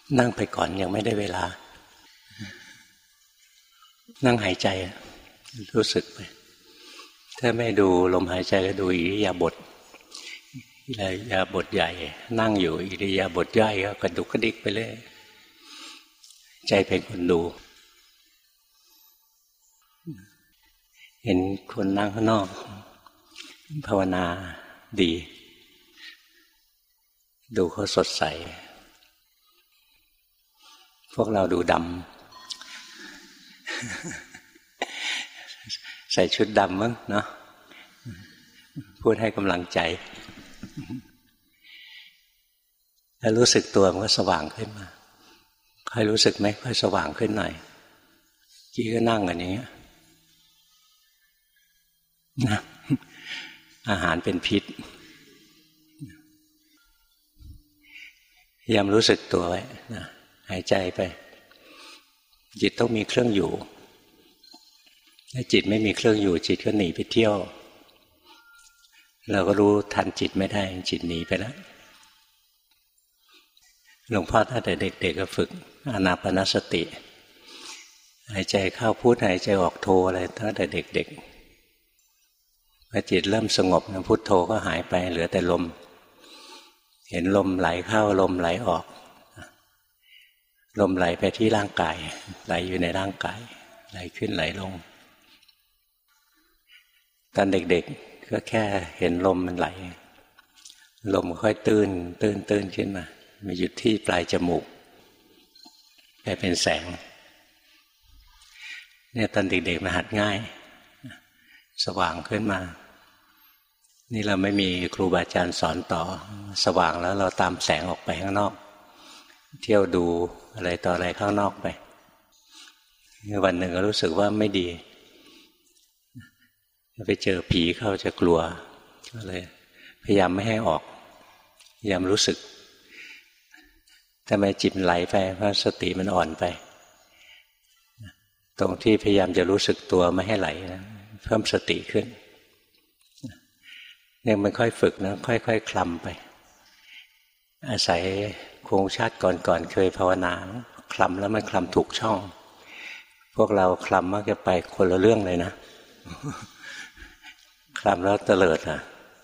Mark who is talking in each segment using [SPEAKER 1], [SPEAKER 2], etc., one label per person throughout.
[SPEAKER 1] นั่งไปก่อนยังไม่ได้เวลานั่งหายใจรู้สึกไปถ้าไม่ดูลมหายใจก็ดูอิริยาบถอิริยาบถใหญ่นั่งอยู่อิริยาบถย่อยก็กระดุกกระดิกไปเลยใจเป็นคนดูเห็นคนนั่งข้างนอกภาวนาดีดูเขาสดใสพวกเราดูดำใส่ชุดดำมั้งเนาะพูดให้กำลังใจแล้วรู้สึกตัวมันก็สว่างขึ้นมาค่อยรู้สึกไหมค่อยสว่างขึ้นหน่อยกี้ก็นั่งกันอย่างเงี้ยนะอาหารเป็นพิษพยายามรู้สึกตัวไว้นะหายใจไปจิตต้องมีเครื่องอยู่ถ้าจิตไม่มีเครื่องอยู่จิตก็หนีไปเที่ยวเราก็รู้ทันจิตไม่ได้จิตหนีไปแล้วหลวงพ่อตั้งแต่เด็กๆก็ฝึกอานาปานสติหายใจเข้าพุทหายใจออกโทอะไรตั้งแต่เด็กๆพอจิตเริ่มสงบนะพุทโธก็หายไปเหลือแต่ลมเห็นลมไหลเข้าลมไหลออกลมไหลไปที่ร่างกายไหลอยู่ในร่างกายไหลขึ้นไหลลงตอนเด็กๆก็แค่เห็นลมมันไหลลมค่อยตื้นขึ้นมาหยุดที่ปลายจมูกไปเป็นแสงเนี่ยตอนเด็กๆมันหัดง่ายสว่างขึ้นมานี่เราไม่มีครูบาอาจารย์สอนต่อสว่างแล้วเราตามแสงออกไปข้างนอกเที่ยวดูอะไรต่ออะไรข้างนอกไปวันหนึ่งก็รู้สึกว่าไม่ดีไปเจอผีเข้าจะกลัวก็เลยพยายามไม่ให้ออกพยายามรู้สึกทำไมจิตไหลไปเพราะสติมันอ่อนไปตรงที่พยายามจะรู้สึกตัวไม่ให้ไหลนะเพิ่มสติขึ้นเนี่ยมันค่อยฝึกนะค่อยๆคลำไปอาศัยโครงชาติก่อนเคยภาวนาคลำแล้วมันคลำถูกช่องพวกเราคลำมักจะไปคนละเรื่องเลยนะคลำแล้วเตลิดอ่ะ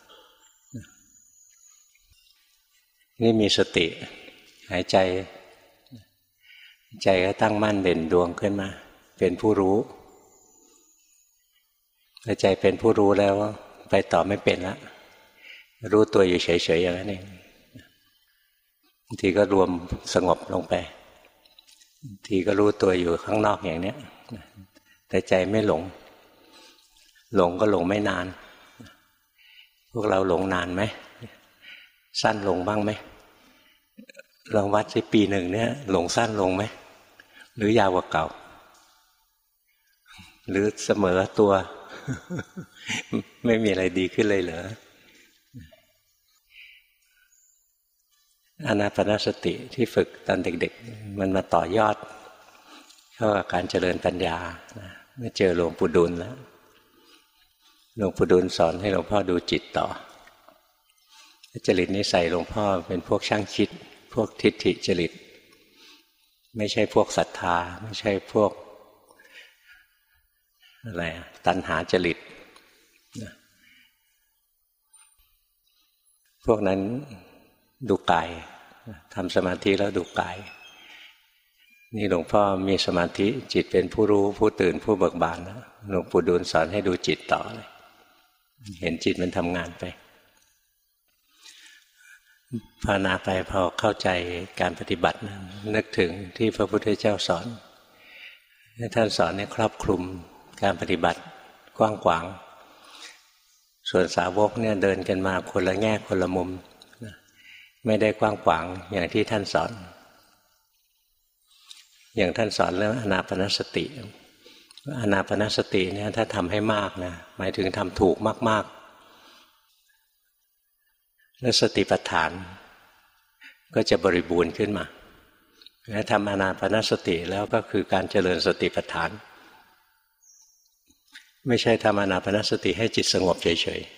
[SPEAKER 1] นี่มีสติหายใจใจก็ตั้งมั่นเด่นดวงขึ้นมาเป็นผู้รู้พอใจเป็นผู้รู้แล้วไปต่อไม่เป็นละรู้ตัวอยู่เฉยๆอย่างนั้นเองบางทีก็รวมสงบลงไปบางทีก็รู้ตัวอยู่ข้างนอกอย่างนี้แต่ใจไม่หลงหลงก็หลงไม่นานพวกเราหลงนานไหมสั้นลงบ้างไหมลองวัดสิปีหนึ่งเนี่ยหลงสั้นลงไหมหรือยาวกว่าเก่าหรือเสมอตัว ไม่มีอะไรดีขึ้นเลยเหรออานาปานสติที่ฝึกตอนเด็กๆมันมาต่อยอดเข้ากับการเจริญปัญญาเมื่อเจอหลวงปู่ดูลแล้วหลวงปู่ดูลสอนให้หลวงพ่อดูจิตต่อจริตนิสัยหลวงพ่อเป็นพวกช่างคิดพวกทิฏฐิจริตไม่ใช่พวกศรัทธาไม่ใช่พวกอะไรตัณหาจริตพวกนั้นดูกายทำสมาธิแล้วดูกายนี่หลวงพ่อมีสมาธิจิตเป็นผู้รู้ผู้ตื่นผู้เบิกบานนะหลวงปู่ดูลสอนให้ดูจิตต่อเลยเห็นจิตมันทำงานไปภาวนาไปพอเข้าใจการปฏิบัตินึกถึงที่พระพุทธเจ้าสอนท่านสอนเนี่ยครอบคลุมการปฏิบัติกว้างขวางส่วนสาวกเนี่ยเดินกันมาคนละแง่คนละมุมไม่ได้กว้างขวางอย่างที่ท่านสอนอย่างท่านสอนเรื่องอานาปานสติอานาปานสติเนี่ยถ้าทำให้มากนะหมายถึงทำถูกมากๆแล้วสติปัฏฐานก็จะบริบูรณ์ขึ้นมาถ้าทำอานาปานสติแล้วก็คือการเจริญสติปัฏฐานไม่ใช่ทำอานาปานสติให้จิตสงบเฉย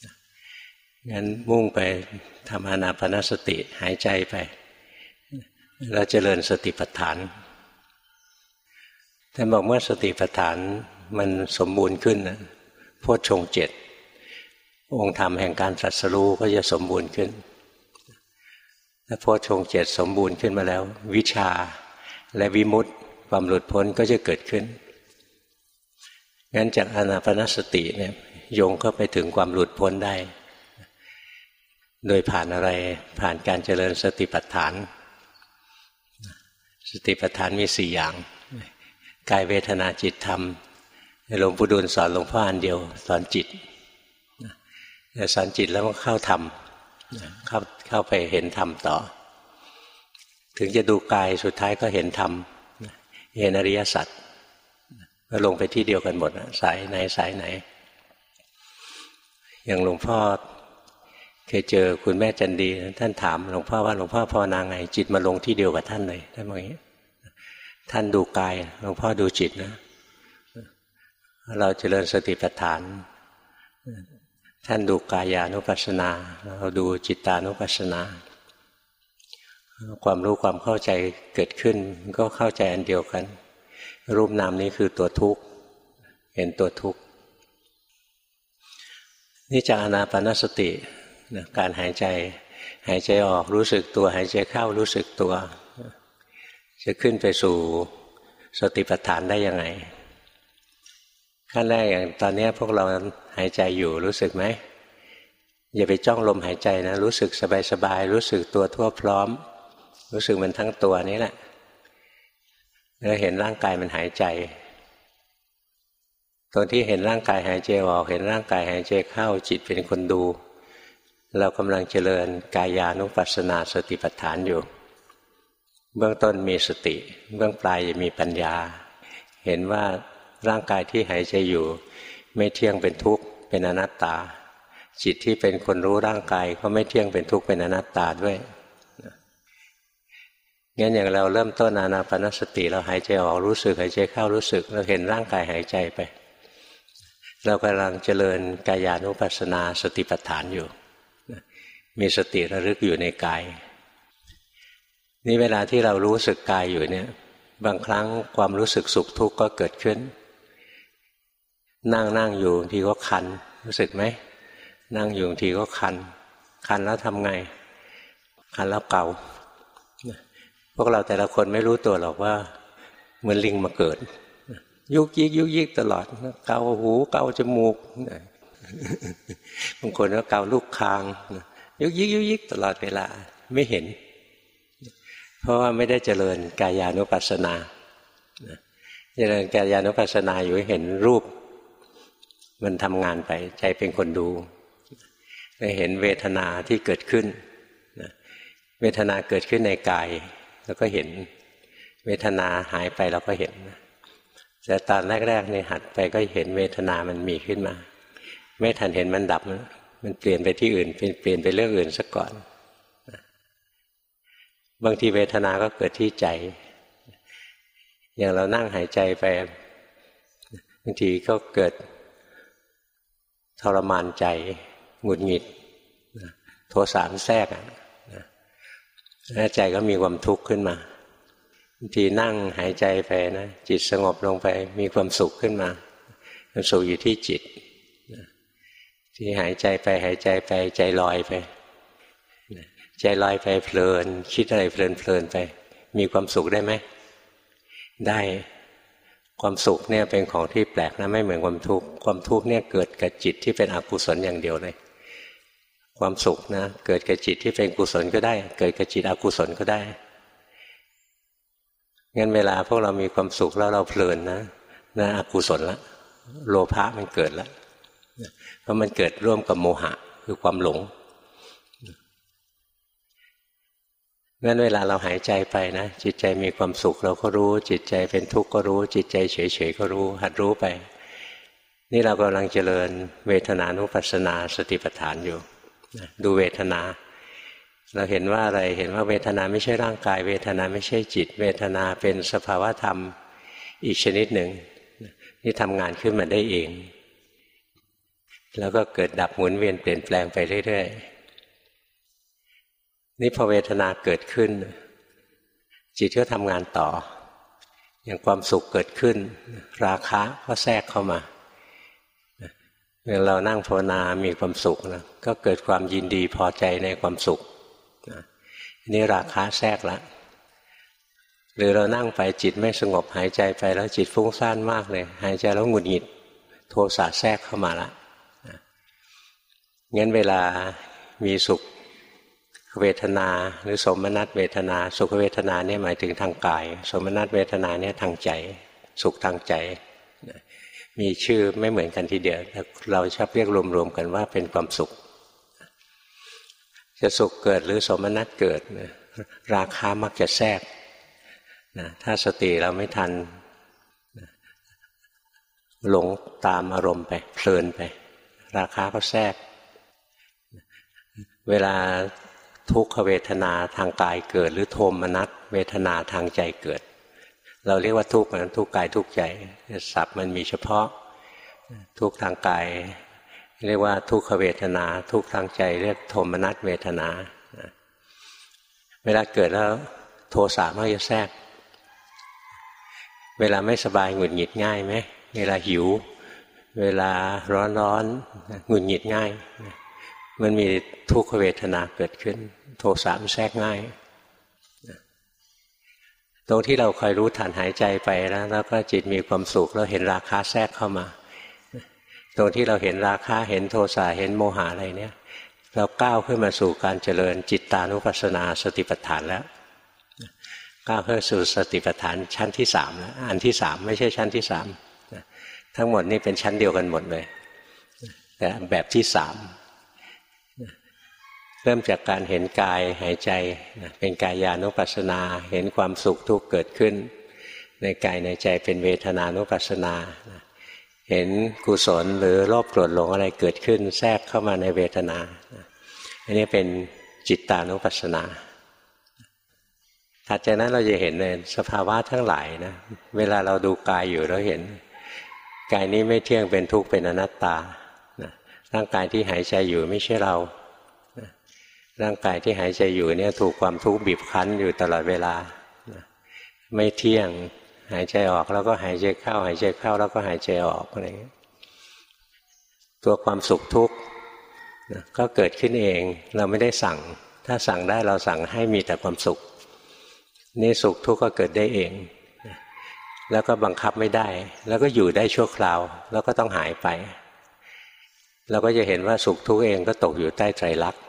[SPEAKER 1] ๆงั้นมุ่งไปทำอานาปานสติหายใจไปแล้วเจริญสติปัฏฐานท่านบอกเมื่อสติปัฏฐานมันสมบูรณ์ขึ้นนะโพชฌงค์7องค์ธรรมแห่งการตรัสรู้ก็จะสมบูรณ์ขึ้นถ้าโพชฌงค์7สมบูรณ์ขึ้นมาแล้ววิชาและวิมุตติความหลุดพ้นก็จะเกิดขึ้นงั้นจากอานาปานสติเนี่ยโยงเข้าไปถึงความหลุดพ้นได้โดยผ่านอะไรผ่านการเจริญสติปัฏฐานสติปัฏฐานมี4อย่างกายเวทนาจิตธรรมหลวงปู่ดูลสอนหลวงพ่ออันเดียวสอนจิตสอนจิตแล้วก็เข้าธรรมเข้าไปเห็นธรรมต่อถึงจะดูกายสุดท้ายก็เห็นธรรมเห็นอริยสัจก็ลงไปที่เดียวกันหมดสายไหนสายไหนอย่างหลวงพ่อเคยเจอคุณแม่จันดีท่านถามหลวงพ่อว่าหลวงพ่อภาวนาไงจิตมาลงที่เดียวกับท่านเลยท่านบอกอย่างนี้ท่านดูกายหลวงพ่อดูจิตนะเราเจริญสติปัฏฐานท่านดูกายานุปัสสนาเราดูจิตตานุปัสสนาความรู้ความเข้าใจเกิดขึ้นก็เข้าใจอันเดียวกันรูปนามนี้คือตัวทุกข์เห็นตัวทุกข์นี่จากอานาปานสติการหายใจออกรู้สึกตัวหายใจเข้ารู้สึกตัวจะขึ้นไปสู่สติปัฏฐานได้ยังไงขั้นแรกอย่างตอนนี้พวกเราหายใจอยู่รู้สึกไหมอย่าไปจ้องลมหายใจนะรู้สึกสบายๆรู้สึกตัวทั่วพร้อมรู้สึกมันทั้งตัวนี้แหละแล้วเห็นร่างกายมันหายใจตอนที่เห็นร่างกายหายใจออกเห็นร่างกายหายใจเข้าจิตเป็นคนดูเรากำลังเจริญกายานุปัสสนาสติปัฏฐานอยู่เบื้องต้นมีสติเบื้องปลายจะมีปัญญาเห็นว่าร่างกายที่หายใจอยู่ไม่เที่ยงเป็นทุกข์เป็นอนัตตาจิตที่เป็นคนรู้ร่างกายก็ไม่เที่ยงเป็นทุกข์เป็นอนัตตาด้วยงั้นอย่างเราเริ่มต้นอานาปานสติเราหายใจออกรู้สึกหายใจเข้ารู้สึกเราเห็นร่างกายหายใจไปเรากำลังเจริญกายานุปัสสนาสติปัฏฐานอยู่มีสติระลึกอยู่ในกายนี่เวลาที่เรารู้สึกกายอยู่เนี่ยบางครั้งความรู้สึกสุขทุกข์ก็เกิดขึ้นนั่งอยู่บางทีก็คันรู้สึกไหมนั่งอยู่บางทีก็คันแล้วทำไงคันแล้วเกาพวกเราแต่ละคนไม่รู้ตัวหรอกว่าเหมือนลิงมาเกิดยุกยิกตลอดเกาหูเกาจมูกบางคนก็เกาลูกคางยุกยิกตลอดเวลาไม่เห็นเพราะว่าไม่ได้เจริญกายานุปัสสนาเจริญกายานุปัสสนาอยู่เห็นรูปมันทำงานไปใจเป็นคนดูได้เห็นเวทนาที่เกิดขึ้นเวทนาเกิดขึ้นในกายแล้วก็เห็นเวทนาหายไปเราก็เห็นแต่ตอนแรกๆนี่หัดไปก็เห็นเวทนามันมีขึ้นมาไม่ทันเห็นมันดับมันเปลี่ยนไปที่อื่นเปลี่ยนไปเรื่องอื่นซะก่อนบางทีเวทนาก็เกิดที่ใจอย่างเรานั่งหายใจไปบางทีก็เกิดทรมานใจหงุดหงิดโทสะแทรกแล้วใจก็มีความทุกข์ขึ้นมาบางทีนั่งหายใจไปนะจิตสงบลงไปมีความสุขขึ้นมาความสุขอยู่ที่จิตที่หายใจไปใจลอยไปใจลอยไปเพลินคิดอะไรเพลินไปมีความสุขได้ไหมได้ความสุขเนี่ยเป็นของที่แปลกนะไม่เหมือนความทุกข์ความทุกข์เนี่ยเกิดกับจิตที่เป็นอกุศลอย่างเดียวเลยความสุขนะเกิดกับจิตที่เป็นกุศลก็ได้เกิดกับจิตอกุศลก็ได้งั้นเวลาพวกเรามีความสุขแล้วเราเพลินนะอกุศลละโลภะมันเกิดแล้วเพราะมันเกิดร่วมกับโมหะคือความหลงงั้นเวลาเราหายใจไปนะจิตใจมีความสุขเราก็รู้จิตใจเป็นทุกข์ก็รู้จิตใจเฉยๆก็รู้หัดรู้ไปนี่เรากำลังเจริญเวทนานุปัสสนาสติปัฏฐานอยู่ดูเวทนาเราเห็นว่าอะไรเห็นว่าเวทนาไม่ใช่ร่างกายเวทนาไม่ใช่จิตเวทนาเป็นสภาวะธรรมอีกชนิดหนึ่งที่ทำงานขึ้นมาได้เองแล้วก็เกิดดับหมุนเวียนเปลี่ยนแปลงไปเรื่อยๆนี่พอเวทนาเกิดขึ้นจิตก็ทำงานต่ออย่างความสุขเกิดขึ้นราคะก็แทรกเข้ามาเมื่อเรานั่งภาวนามีความสุขนะก็เกิดความยินดีพอใจในความสุขนี่ราคะแทรกแล้วหรือเรานั่งไปจิตไม่สงบหายใจไปแล้วจิตฟุ้งซ่านมากเลยหายใจแล้วหงุดหงิดโทสะแทรกเข้ามาละงั้นเวลามีสุขเวทนาหรือสมนัตเวทนาสุขเวทนาเนี่ยหมายถึงทางกายสมนัตเวทนาเนี่ยทางใจสุขทางใจมีชื่อไม่เหมือนกันทีเดียวเราชอบเรียกรวมๆกันว่าเป็นความสุขจะสุขเกิดหรือสมนัตเกิดราคะมักจะแทรกถ้าสติเราไม่ทันหลงตามอารมณ์ไปเพลินไปราคะก็แทรกเวลาทุกขเวทนาทางกายเกิดหรือโทมนัสเวทนาทางใจเกิดเราเรียกว่าทุกข์นั้นทุกข์กายทุกข์ใจศัพท์มันมีเฉพาะทุกข์ทางกายเรียกว่าทุกขเวทนาทุกข์ทางใจเรียกโทมนัสเวทนาเวลาเกิดแล้วโทสะมักจะแทรกเวลาไม่สบายหงุดหงิดง่ายไหมเวลาหิวเวลาร้อนหงุดหงิดง่ายมันมีทุกขเวทนาเกิดขึ้นโทสะมันแทรกง่ายตรงที่เราคอยรู้ทันหายใจไปแล้วก็จิตมีความสุขแล้วเห็นราคะแทรกเข้ามาตรงที่เราเห็นราคะเห็นโทสะเห็นโมหะอะไรเนี่ยเราก้าวขึ้นมาสู่การเจริญจิตตานุปัสสนาสติปัฏฐานแล้วก้าวขึ้นสู่สติปัฏฐานชั้นที่สามแล้วอันที่สามไม่ใช่ชั้นที่สามทั้งหมดนี่เป็นชั้นเดียวกันหมดเลยแต่แบบที่สามเริ่มจากการเห็นกายหายใจเป็นกายานุปัสสนาเห็นความสุขทุกข์เกิดขึ้นในกายในใจเป็นเวทนานุปัสสนาเห็นกุศลหรือโลภโกรธหลงอะไรเกิดขึ้นแทรกเข้ามาในเวทนาอันนี้เป็นจิตตานุปัสสนาถัดจากนั้นเราจะเห็นในสภาวะทั้งหลายนะเวลาเราดูกายอยู่เราเห็นกายนี้ไม่เที่ยงเป็นทุกข์เป็นอนัตตาร่างกายที่หายใจอยู่ไม่ใช่เราร่างกายที่หายใจอยู่เนี่ยถูกความทุกข์บีบคั้นอยู่ตลอดเวลาไม่เที่ยงหายใจออกแล้วก็หายใจเข้าหายใจเข้าแล้วก็หายใจออกอะไรอย่างนี้ตัวความสุขทุกข์ก็เกิดขึ้นเองเราไม่ได้สั่งถ้าสั่งได้เราสั่งให้มีแต่ความสุขนี่สุขทุกข์ก็เกิดได้เองแล้วก็บังคับไม่ได้แล้วก็อยู่ได้ชั่วคราวแล้วก็ต้องหายไปเราก็จะเห็นว่าสุขทุกข์เองก็ตกอยู่ใต้ไตรลักษณ์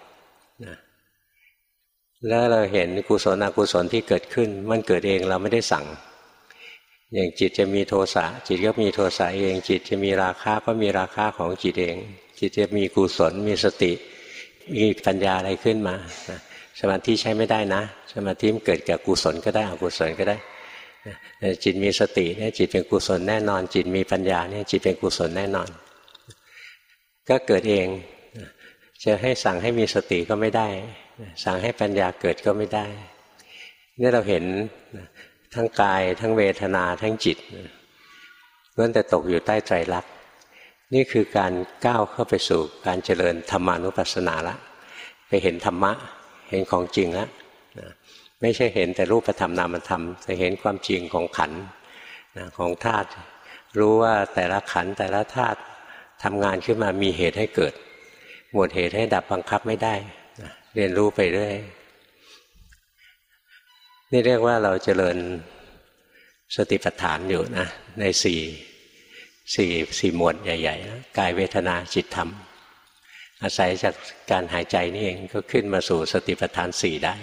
[SPEAKER 1] แล้วเราเห็นกุศลอกุศลที่เกิดขึ้นมันเกิดเองเราไม่ได้สั่งอย่างจิตจะมีโทสะจิตก็มีโทสะเองจิตจะมีราคะก็มีราคะของจิตเองจิตจะมีกุศลมีสติมีปัญญาอะไรขึ้นมาสมาธิใช้ไม่ได้นะสมาธิมันเกิดกับกุศลก็ได้อกุศลก็ได้จิตมีสติเนี่ยจิตเป็นกุศลแน่นอนจิตมีปัญญาเนี่ยจิตเป็นกุศลแน่นอนก็เกิดเองจะให้สั่งให้มีสติก็ไม่ได้สั่งให้ปัญญาเกิดก็ไม่ได้นี่เราเห็นทั้งกายทั้งเวทนาทั้งจิตล้วนแต่ตกอยู่ใต้ไตรลักษณ์นี่คือการก้าวเข้าไปสู่การเจริญธรรมานุปัสสนาละไปเห็นธรรมะเห็นของจริงแล้วไม่ใช่เห็นแต่รูปธรรมนามธรรมแต่เห็นความจริงของขันธ์ของธาตุรู้ว่าแต่ละขันธ์แต่ละธาตุทำงานขึ้นมามีเหตุให้เกิดหมดเหตุให้ดับบังคับไม่ได้เรียนรู้ไปเรื่อยนี่เรียกว่าเราเจริญสติปัฏฐานอยู่นะในสี่หมวดใหญ่ๆนะกายเวทนาจิตธรรมอาศัยจากการหายใจนี่เองก็ขึ้นมาสู่สติปัฏฐานสี่ได้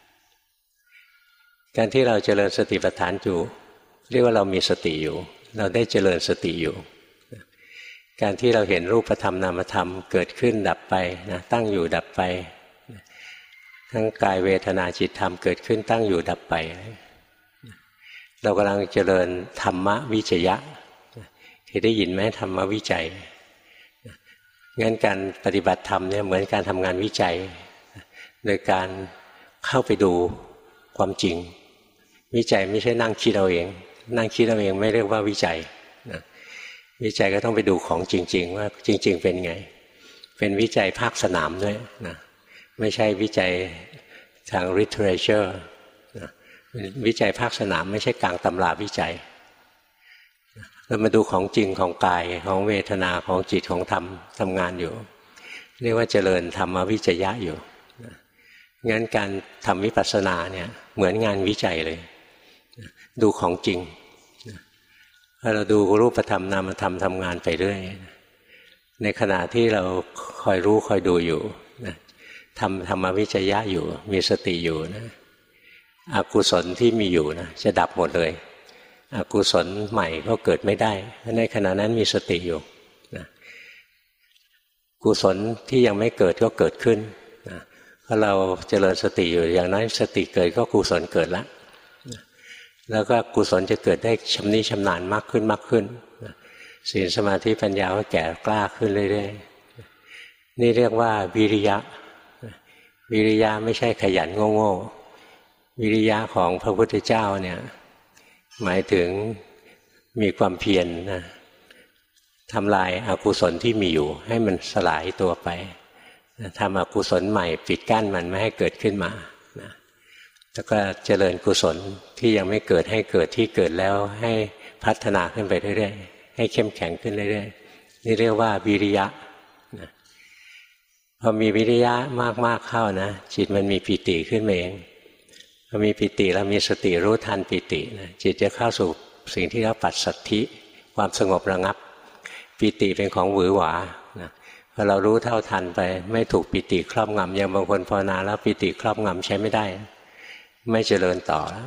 [SPEAKER 1] การที่เราเจริญสติปัฏฐานอยู่เรียกว่าเรามีสติอยู่เราได้เจริญสติอยู่การที่เราเห็นรูปธรรมนามธรรมเกิดขึ้นดับไปนะตั้งอยู่ดับไปทั้งกายเวทนาจิตธรรมเกิดขึ้นตั้งอยู่ดับไปเรากำลังเจริญธรรมวิจยะเคยได้ยินไหมธรรมวิจัยงั้นการปฏิบัติธรรมเนี่ยเหมือนการทำงานวิจัยโดยการเข้าไปดูความจริงวิจัยไม่ใช่นั่งคิดเอาเองนั่งคิดเอาเองไม่เรียกว่าวิจัยนะวิจัยก็ต้องไปดูของจริงๆว่าจริงๆเป็นไงเป็นวิจัยภาคสนามด้วยนะไม่ใช่วิจัยทาง literature นะ
[SPEAKER 2] วิจัยภาคสนามไม่ใช่กลางตำราวิจัยเรามาดูของจริงของกายของเวทนาของจิตของธรรมทำงานอยู่เรียกว่าเจริญธรรมวิจยะอยู่งั้นการทำวิปัสสนาเนี่ยเหมือนงานวิจัยเลยดูของจริงถ้าเราดูรูปธรรมนามธรรมทำงานไปเรื่อยในขณะที่เราคอยรู้คอยดูอยู่ทำธรรมวิจยะอยู่มีสติอยู่นะอกุศลที่มีอยู่นะจะดับหมดเลยอกุศลใหม่ก็เกิดไม่ได้ในขณะนั้นมีสติอยู่นะกุศลที่ยังไม่เกิดก็เกิดขึ้นนะเพราะเราเจริญสติอยู่อย่างนั้นสติเกิดก็กุศลเกิดแล้วนะแล้วก็กุศลจะเกิดได้ชำนิชำนาญมากขึ้นมากขึ้นนะศีลสมาธิปัญญาก็แก่กล้าขึ้นเรื่อยๆนี่เรียกว่าวิริยะวิริยะไม่ใช่ขยันโง่ๆวิริยะของพระพุทธเจ้าเนี่ยหมายถึงมีความเพียรนะทำลายอกุศลที่มีอยู่ให้มันสลายตัวไปทำอกุศลใหม่ปิดกั้นมันไม่ให้เกิดขึ้นมานะแล้วก็เจริญกุศลที่ยังไม่เกิดให้เกิดที่เกิดแล้วให้พัฒนาขึ้นไปเรื่อยๆให้เข้มแข็งขึ้นเรื่อยๆนี่เรียกว่าวิริยะนะพอมีวิริยะมากๆเข้านะจิตมันมีปิติขึ้นมาเองพอมีปิติแล้วมีสติรู้ทันปิตินะจิตจะเข้าสู่สิ่งที่เรียกปัสสัทธิความสงบระงับปิติเป็นของหวือหวานะพอเรารู้เท่าทันไปไม่ถูกปิติครอบงำอย่างบางคนภาวนาแล้วปิติครอบงำใช้ไม่ได้ไม่เจริญต่อแล้ว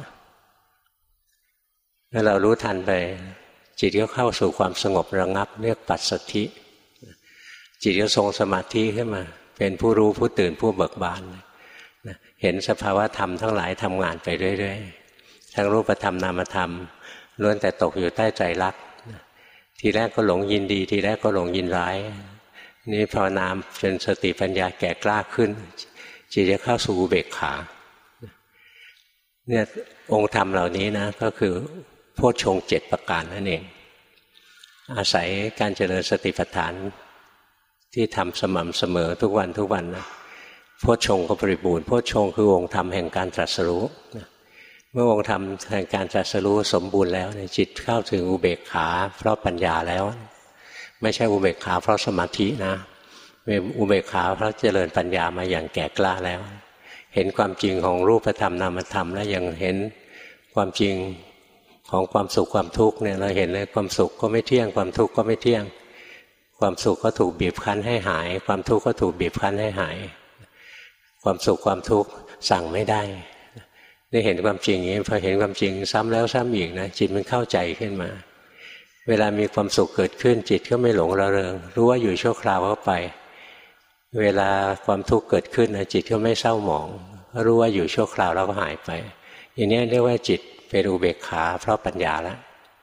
[SPEAKER 2] ถ้าเรารู้ทันไปจิตก็เข้าสู่ความสงบระงับเรียกปัสสัทธิจิตก็ทรงสมาธิขึ้นมาเป็นผู้รู้ผู้ตื่นผู้เบิกบานเห็นสภาวะธรรมทั้งหลายทำงานไปเรื่อยๆทั้งรูปธรรมนามธรรมล้วนแต่ตกอยู่ใต้ไตรลักษณ์ทีแรกก็หลงยินดีทีแรกก็หลงยินร้ายนี่ภาวนามจนสติปัญญาแก่กล้าขึ้นจิตจะเข้าสู่อุเบกขาเนี่ยองค์ธรรมเหล่านี้นะก็คือโพชฌงค์7ประการนั่นเองอาศัยการเจริญสติปัฏฐานที่ทำสม่ำเสมอทุกวันทุกวันนะโพชฌงค์ก็บริบูรณ์โพชฌงค์คือองค์ธรรมแห่งการตรัสรู้เมื่อองค์ธรรมแห่งการตรัสรู้สมบูรณ์แล้วจิตเข้าถึงอุเบกขาเพราะปัญญาแล้วไม่ใช่อุเบกขาเพราะสมาธินะเป็นอุเบกขาเพราะเจริญปัญญามาอย่างแก่กล้าแล้วเห็นความจริงของรูปธรรมนามธรรมและยังเห็นความจริงของความสุขความทุกข์เนี่ยเราเห็นเลยความสุขก็ไม่เที่ยงความทุกข์ก็ไม่เที่ยงความสุขก็ถูกบีบคั้นให้หายความทุกข์ก็ถูกบีบคั้นให้หายความสุขความทุกข์สั่งไม่ได้ได้เห็นความจริงอย่างนี้พอเห็นความจริงซ้ำแล้วซ้ำอีกนะจิตมันเข้าใจขึ้นมาเวลามีความสุขเกิดขึ้นจิตก็ไม่หลงระเริงรู้ว่าอยู่ชั่วคราวก็ไปเวลาความทุกข์เกิดขึ้นจิตก็ไม่เศร้าหมองรู้ว่าอยู่ชั่วคราวแล้วก็หายไปอย่างนี้เรียกว่าจิตเป็นอุเบกขาเพราะปัญญาแล้ว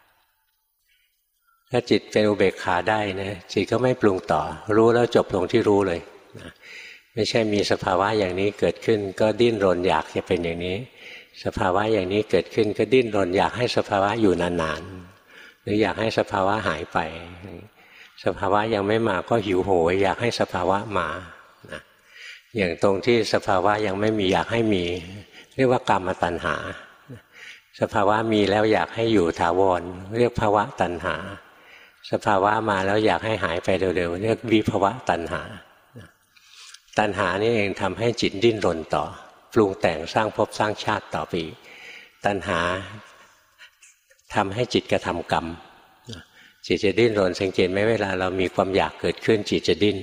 [SPEAKER 2] ถ้าจิตเป็นอุเบกขาได้นะจิตก็ไม่ปรุงต่อรู้แล้วจบลงที่รู้เลยนะไม่ใช่มีสภาวะอย่างนี้เกิดขึ้นก็ดิ้นรนอยากจะเป็นอย่างนี้สภาวะอย่างนี้เกิดขึ้นก็ดิ้นรนอยากให้สภาวะอยู่นานๆหรืออยากให้สภาวะหายไปสภาวะยังไม่มาก็หิวโหยอยากให้สภาวะมานะอย่างตรงที่สภาวะยังไม่มีอยากให้มีเรียกว่ากามตัณหาสภาวะมีแล้วอยากให้อยู่ถาวรเรียกภวะตัณหาสภาวะมาแล้วอยากให้หายไปเร็วๆเรียกวิภวะตัณหาตัณหานี่เองทำให้จิตดิ้นรนต่อปรุงแต่งสร้างภพสร้างชาติต่อไปตัณหาทำให้จิตกระทำกรรมจิตจะดิ้นรนสังเกตไหมเวลาเรามีความอยากเกิดขึ้นจิตจะดิ้น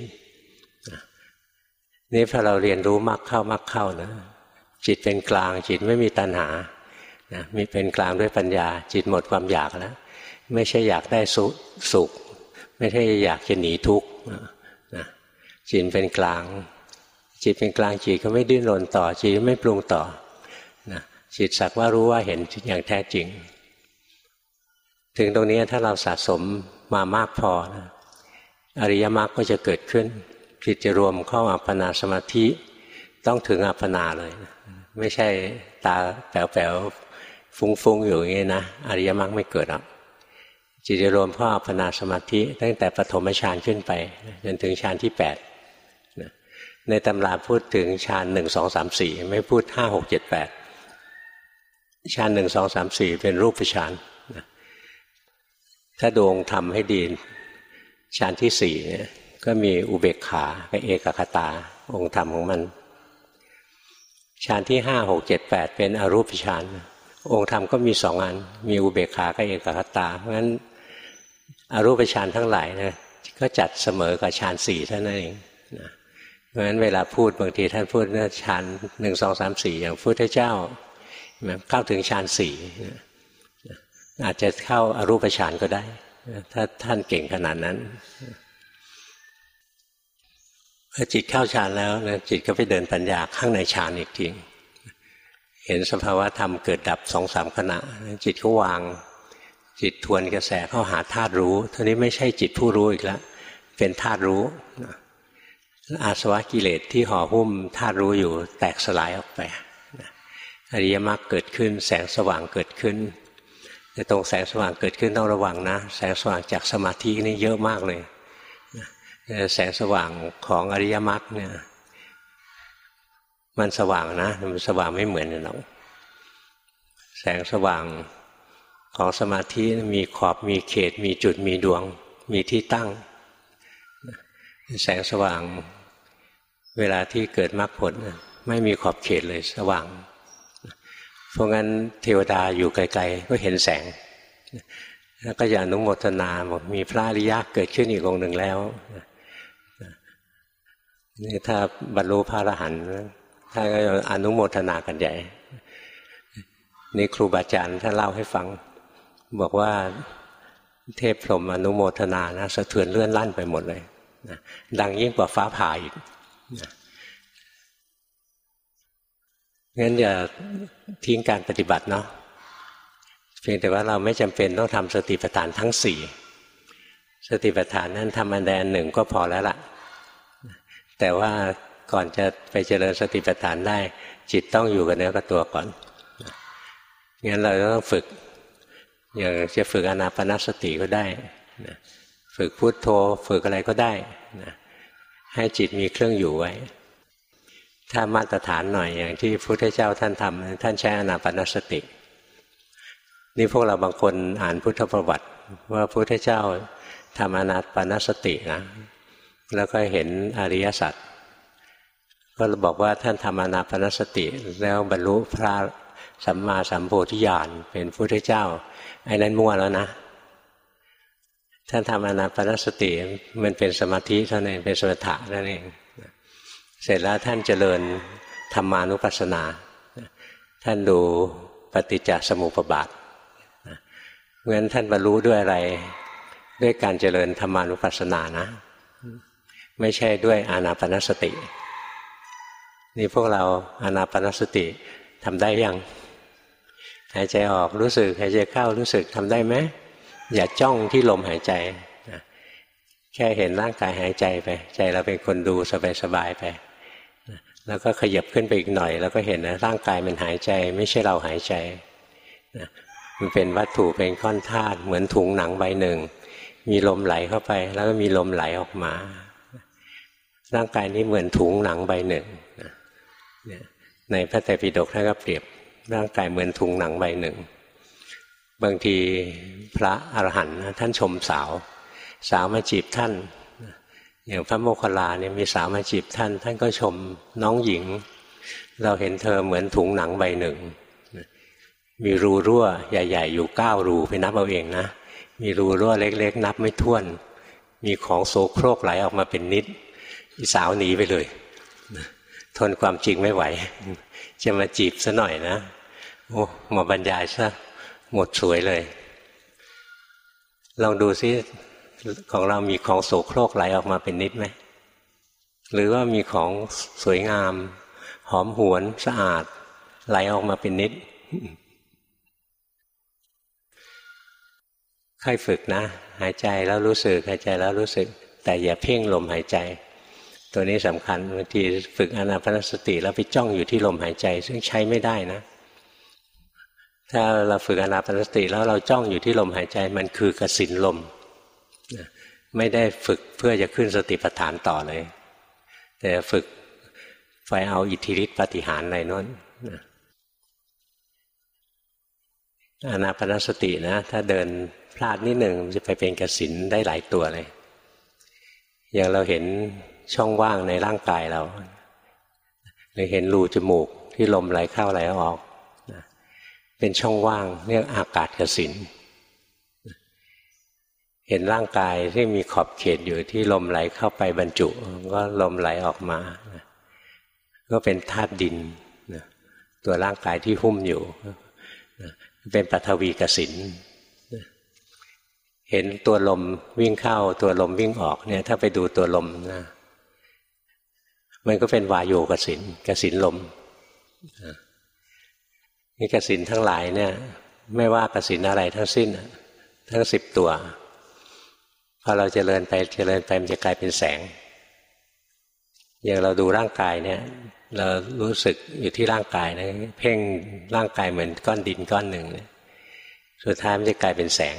[SPEAKER 2] นี่พอเราเรียนรู้มากเข้านะจิตเป็นกลางจิตไม่มีตัณหานะมีเป็นกลางด้วยปัญญาจิตหมดความอยากแล้วไม่ใช่อยากได้สุขไม่ใช่อยากจะหนีทุกข์นะจิตเป็นกลางจิตเป็นกลางจิตก็ไม่ดิ้นรนต่อจิตไม่ปรุงต่อนะจิตสักว่ารู้ว่าเห็นอย่างแท้จริงถึงตรงนี้ถ้าเราสะสมมามากพอนะอริยมรรคก็จะเกิดขึ้นจิตจะรวมเข้าอัปปนาสมาธิต้องถึงอัปปนาเลยไม่ใช่ตาแป๋วๆฟุ้งๆอยู่อย่างนี้นะอริยมรรคไม่เกิดหรอกจิตจะรวมเข้าอัปปนาสมาธิตั้งแต่ปฐมฌานขึ้นไปจนถึงฌานที่8นะในตำราพูดถึงฌาน1 2 3 4ไม่พูด5 6 7 8 ฌาน1 2 3 4เป็นรูปฌานถ้าดวงทำให้ดีฌานที่4เนี่ยก็มีอุเบกขากับเอกคตาองค์ธรรมของมันฌานที่5 6 7 8เป็นอรูปฌานองค์ธรรมก็มี2อันมีอุเบกขากับเอกคตาเพราะฉะนั้นอรูปฌานทั้งหลายนะก็จัดเสมอกับฌาน4เท่านั้นเองนะเพราะฉะนั้นเวลาพูดบางทีท่านพูดว่าฌาน1 2 3 4อย่างพุทธเจ้าเข้าถึงฌาน4อาจจะเข้าอรูปฌานก็ได้ถ้าท่านเก่งขนาดนั้นพอจิตเข้าฌานแล้วนะจิตก็ไปเดินปัญญาข้างในฌานอีกทีเห็นสภาวะธรรมเกิดดับ 2-3 ขณะจิตก็วางจิตทวนกระแสเข้าหาธาตุรู้ทีนี้ไม่ใช่จิตผู้รู้อีกแล้วเป็นธาตุรู้อาสวะกิเลสที่ห่อหุ้มธาตุรู้อยู่แตกสลายออกไปอริยมรรคเกิดขึ้นแสงสว่างเกิดขึ้นแต่ตรงแสงสว่างเกิดขึ้นต้องระวังนะแสงสว่างจากสมาธินี่เยอะมากเลยแสงสว่างของอริยมรรคเนี่ยมันสว่างนะมันสว่างไม่เหมือนเราแสงสว่างของสมาธิมีขอบมีเขตมีจุดมีดวงมีที่ตั้งแสงสว่างเวลาที่เกิดมรรคผลไม่มีขอบเขตเลยสว่างเพราะงั้นเทวดาอยู่ไกลๆก็เห็นแสงแล้วก็อย่าอนุโมทนาบอกมีพระอริยะเกิดขึ้นอีกองค์หนึ่งแล้วนี่ถ้าบรรลุพระอรหันต์ท่านก็อนุโมทนากันใหญ่นี่ครูบาอาจารย์ท่านเล่าให้ฟังบอกว่าเทพพรหมอนุโมทนานะสะเทือนเลื่อนลั่นไปหมดเลยดังยิ่งกว่าฟ้าผ่าอีกงั้นอย่าทิ้งการปฏิบัติเนาะเพียงแต่ว่าเราไม่จำเป็นต้องทำสติปัฏฐานทั้ง4สติปัฏฐานนั้นทำอันใดอันหนึ่งก็พอแล้วล่ะแต่ว่าก่อนจะไปเจริญสติปัฏฐานได้จิตต้องอยู่กับเนื้อกับตัวก่อนงั้นเราต้องฝึกอย่างจะฝึกอานาปานสติก็ได้ฝึกพุทโธฝึกอะไรก็ได้ให้จิตมีเครื่องอยู่ไว้ถ้ามาตรฐานหน่อยอย่างที่พระพุทธเจ้าท่านทำท่านใช้อานาปานสตินี่พวกเราบางคนอ่านพุทธประวัติว่าพระพุทธเจ้าทำอานาปานสตินะแล้วก็เห็นอริยสัจก็บอกว่าท่านทำอานาปานสติแล้วบรรลุพระสัมมาสัมโพธิญาณเป็นพระพุทธเจ้าไอ้นั้นมั่วแล้วนะท่านทำอานาปานสติมันเป็นสมาธิเท่านั้นเป็นสมถะนั่นเองเสร็จแล้วท่านเจริญธรรมานุปัสสนาท่านดูปฏิจจสมุปบาทเพราะฉะนั้นท่านบรรลุด้วยอะไรด้วยการเจริญธรรมานุปัสสนานะไม่ใช่ด้วยอานาปานสตินี่พวกเราอานาปานสติทำได้ยังหายใจออกรู้สึกหายใจเข้ารู้สึกทำได้ไหมอย่าจ้องที่ลมหายใจแค่เห็นร่างกายหายใจไปใจเราเป็นคนดูสบายๆไปแล้วก็ขยับขึ้นไปอีกหน่อยแล้วก็เห็นนะร่างกายมันหายใจไม่ใช่เราหายใจมันเป็นวัตถุเป็นก้อนธาตุเหมือนถุงหนังใบหนึ่งมีลมไหลเข้าไปแล้วก็มีลมไหลออกมาร่างกายนี้เหมือนถุงหนังใบหนึ่งในพระไตรปิฎกท่านก็เปรียบร่างกายเหมือนถุงหนังใบหนึ่งบางทีพระอรหันต์ท่านชมสาวมาจีบท่านอย่างพระโมคคัลลาเนี่ยมีสาวมาจีบท่านก็ชมน้องหญิงเราเห็นเธอเหมือนถุงหนังใบหนึ่งมีรูรั่วใหญ่ๆอยู่9รูไปนับเอาเองนะมีรูรั่วเล็กๆนับไม่ถ้วนมีของโสโครกไหลออกมาเป็นนิดสาวหนีไปเลยทนความจริงไม่ไหวจะมาจีบซะหน่อยนะโอ้มาบรรยายซะหมดสวยเลยลองดูซิของเรามีของโสโครกไหลออกมาเป็นนิดไหมหรือว่ามีของสวยงามหอมหวนสะอาดไหลออกมาเป็นนิดค่อยฝึกนะหายใจแล้วรู้สึกหายใจแล้วรู้สึกแต่อย่าเพ่งลมหายใจตัวนี้สำคัญบางทีฝึกอานาปานสติแล้วไปจ้องอยู่ที่ลมหายใจซึ่งใช้ไม่ได้นะถ้าเราฝึกอานาปานสติแล้วเราจ้องอยู่ที่ลมหายใจมันคือกสิณลมไม่ได้ฝึกเพื่อจะขึ้นสติปัฏฐานต่อเลยแต่ฝึกไปเอาอิทธิฤทธิปาฏิหาริย์อะไรนั่นอานาปานสตินะถ้าเดินพลาดนิดหนึ่งมันจะไปเป็นกสิณได้หลายตัวเลยอย่างเราเห็นช่องว่างในร่างกายเราหรือเห็นรูจมูกที่ลมไหลเข้าไหลออกเป็นช่องว่างเรียกอากาศกสิณเห็นร่างกายที่มีขอบเขตอยู่ที่ลมไหลเข้าไปบรรจุก็ลมไหลออกมาก็เป็นธาตุดินตัวร่างกายที่หุ้มอยู่เป็นปฐวีกสิณเห็นตัวลมวิ่งเข้าตัวลมวิ่งออกเนี่ยถ้าไปดูตัวลมนะมันก็เป็นวาโยกสิณกสิณลมนี่กสิณทั้งหลายเนี่ยไม่ว่ากสิณอะไรทั้งสิ้นทั้ง10ตัวพอเราเจริญไปมันจะกลายเป็นแสงอย่างเราดูร่างกายเนี่ยเรารู้สึกอยู่ที่ร่างกายนะเพ่งร่างกายเหมือนก้อนดินก้อนหนึ่งสุดท้ายมันจะกลายเป็นแสง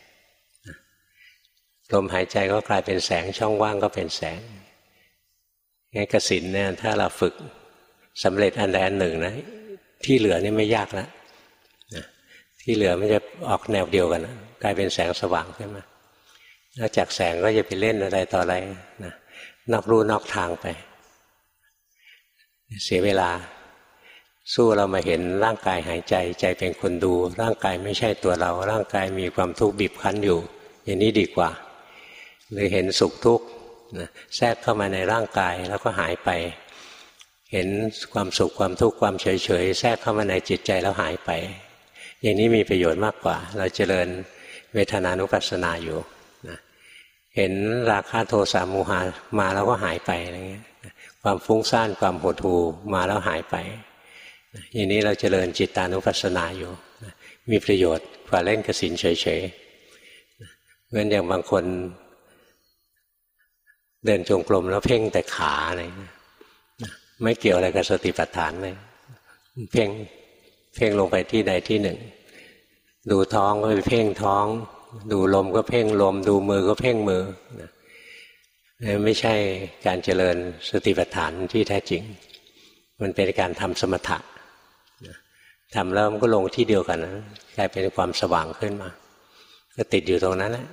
[SPEAKER 2] ลมหายใจก็กลายเป็นแสงช่องว่างก็เป็นแสงงั้นกสิณเนี่ยถ้าเราฝึกสำเร็จอันใดอันหนึ่งนะที่เหลือนี่ไม่ยากแล้วที่เหลือมันจะออกแนวเดียวกันนะกลายเป็นแสงสว่างขึ้นมานอกจากแสงก็จะไปเล่นอะไรต่ออะไรนะนอกลู่นอกทางไปเสียเวลาสู้เรามาเห็นร่างกายหายใจใจเป็นคนดูร่างกายไม่ใช่ตัวเราร่างกายมีความทุกข์บีบคั้นอยู่อย่างนี้ดีกว่าหรือเห็นสุขทุกข์แทรกเข้ามาในร่างกายแล้วก็หายไปเห็นความสุขความทุกข์ความเฉยๆแทรกเข้ามาในจิตใจแล้วหายไปอย่างนี้มีประโยชน์มากกว่าเราเจริญเวทนานุปัสสนาอยู่เห็นราคะโทสะโมหะมาแล้วก็หายไปอะไรเงี้ยความฟุ้งซ่านความหดหู่มาแล้วหายไปอย่างนี้เราเจริญจิตตานุปัสสนาอยู่มีประโยชน์กว่าเล่นกสิณเฉยๆเหมือนอย่างบางคนเดินจงกรมแล้วเพ่งแต่ขาอะไรไม่เกี่ยวอะไรกับสติปัฏฐานเลยเพ่งลงไปที่ใดที่หนึ่งดูท้องก็ไปเพ่งท้องดูลมก็เพ่งลมดูมือก็เพ่งมือไม่ใช่การเจริญสติปัฏฐานที่แท้จริงมันเป็นการทำสมถะทำแล้วมันก็ลงที่เดียวกันนะกลายเป็นความสว่างขึ้นมาก็ติดอยู่ตรงนั้นแหละ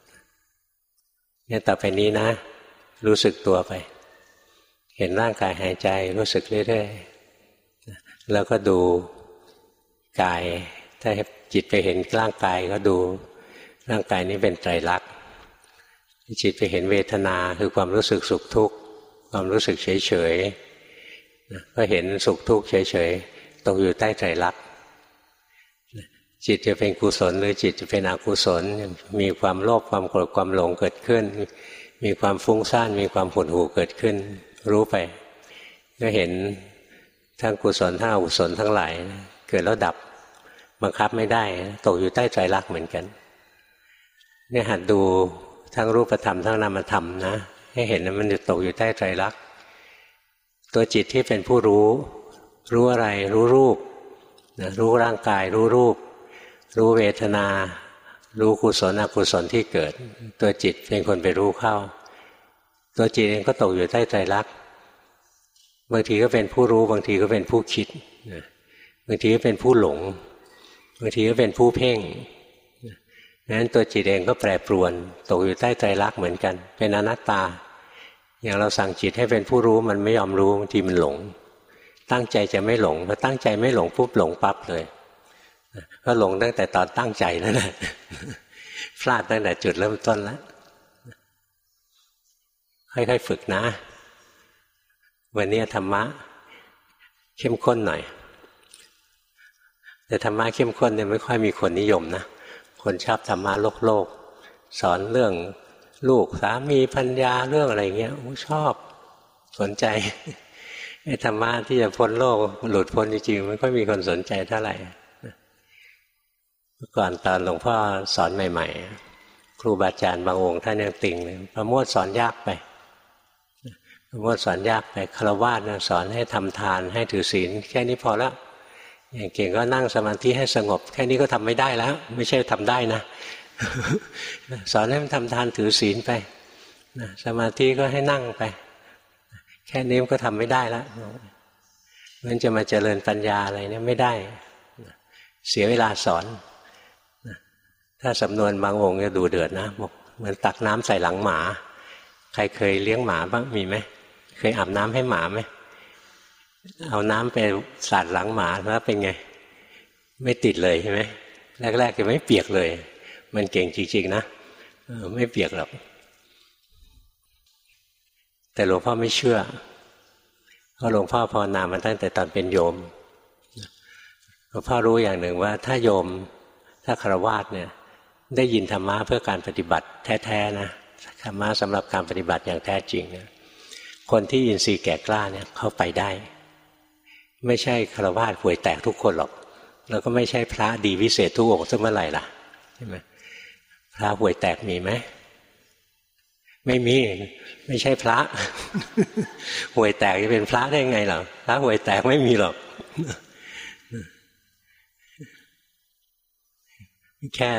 [SPEAKER 2] เนี่ยต่อไปนี้นะรู้สึกตัวไปเห็นร่างกายหายใจรู้สึกเรื่อยๆแล้วก็ดูกายถ้าจิตไปเห็นร่างกายก็ดูร่างกายนี้เป็นไตรลักษณ์จิตไปเห็นเวทนาคือความรู้สึกสุขทุกข์ความรู้สึกเฉยๆก็เห็นสุขทุกข์เฉยๆตกอยู่ใต้ไตรลักษณ์จิตจะเป็นกุศลหรือจิตจะเป็นอกุศลมีความโลภความโกรธความหลงเกิดขึ้นมีความฟุ้งซ่านมีความหดหู่เกิดขึ้นรู้ไปก็เห็นทั้งกุศลทั้งอกุศลทั้งหลายเกิดแล้วดับบังคับไม่ได้ตกอยู่ใต้ไตรลักษณ์เหมือนกันเนี่ยหัดดูทั้งรูปธรรมทั้งนามธรรมนะให้เห็นว่ามันจะตกอยู่ใต้ไตรลักษณ์ตัวจิตที่เป็นผู้รู้อะไรรู้รูปรู้ร่างกายรู้รูปรู้เวทนารู้กุศลอกุศลที่เกิดตัวจิตเป็นคนไปรู้เข้าตัวจิตเองก็ตกอยู่ใต้ไตรลักษณ์บางทีก็เป็นผู้รู้บางทีก็เป็นผู้คิดบางทีก็เป็นผู้หลงบางทีก็เป็นผู้เพ่งนั้นตัวจิตเองก็แปรปรวนตกอยู่ใต้ไตรลักษณ์เหมือนกันเป็นอนัตตาอย่างเราสั่งจิตให้เป็นผู้รู้มันไม่ยอมรู้บางทีมันหลงตั้งใจจะไม่หลงพอตั้งใจไม่หลงปุ๊บหลงปั๊บเลยก็หลงตั้งแต่ตอนตั้งใจแล้วนะพลาดตั้งแต่จุดเริ่มต้นแล้วค่อยๆฝึกนะวันนี้ธรรมะเข้มข้นหน่อยแต่ธรรมะเข้มข้นเนี่ยไม่ค่อยมีคนนิยมนะคนชอบธรรมะโลกสอนเรื่องลูกสามีภรรยาเรื่องอะไรเงี้ยชอบสนใจไอ้ธรรมะที่จะพ้นโลกหลุดพ้นจริงๆไม่ค่อยมีคนสนใจเท่าไหร่เมื่อก่อนตอนหลวงพ่อสอนใหม่ๆครูบาอาจารย์บางองค์ท่านยังติ่งเลยประโมทสอนยากไปประโมทสอนยากไปฆราวาสสอนให้ทำทานให้ถือศีลแค่นี้พอแล้วอย่างเก่งก็นั่งสมาธิให้สงบแค่นี้ก็ทำไม่ได้แล้วไม่ใช่ทำได้นะ สอนให้มันทำทานถือศีลไปสมาธิก็ให้นั่งไปแค่นี้มันก็ทำไม่ได้แล้วมันจะมาเจริญปัญญาอะไรเนี่ยไม่ได้เสียเวลาสอนถ้าสำนวนบางองค์จะดูเดือดนะบอกเหมือนตักน้ำใส่หลังหมาใครเคยเลี้ยงหมาบ้างมีไหมเคยอาบน้ำให้หมาไหมเอาน้ำไปสาดหลังหมาแล้วเป็นไงไม่ติดเลยใช่ไหมแรกๆจะไม่เปียกเลยมันเก่งจริงๆนะไม่เปียกหรอกแต่หลวงพ่อไม่เชื่อเพราะหลวงพ่อภาวนามาตั้งแต่ตอนเป็นโยมหลวงพ่อรู้อย่างหนึ่งว่าถ้าโยมถ้าฆราวาสเนี่ยได้ยินธรรมะเพื่อการปฏิบัติแท้ๆนะธรรมะสำหรับการปฏิบัติอย่างแท้จริงเนี่ยคนที่อินทรีย์แก่กล้าเนี่ยเข้าไปได้ไม่ใช่ฆราวาสห่วยแตกทุกคนหรอกแล้วก็ไม่ใช่พระดีวิเศษทุกองค์ซะเมื่อไหร่ล่ะใช่ไหมพระห่วยแตกมีไหมไม่มีไม่ใช่พระห่วยแตกจะเป็นพระได้ไงหรอพระห่วยแตกไม่มีหรอกแค่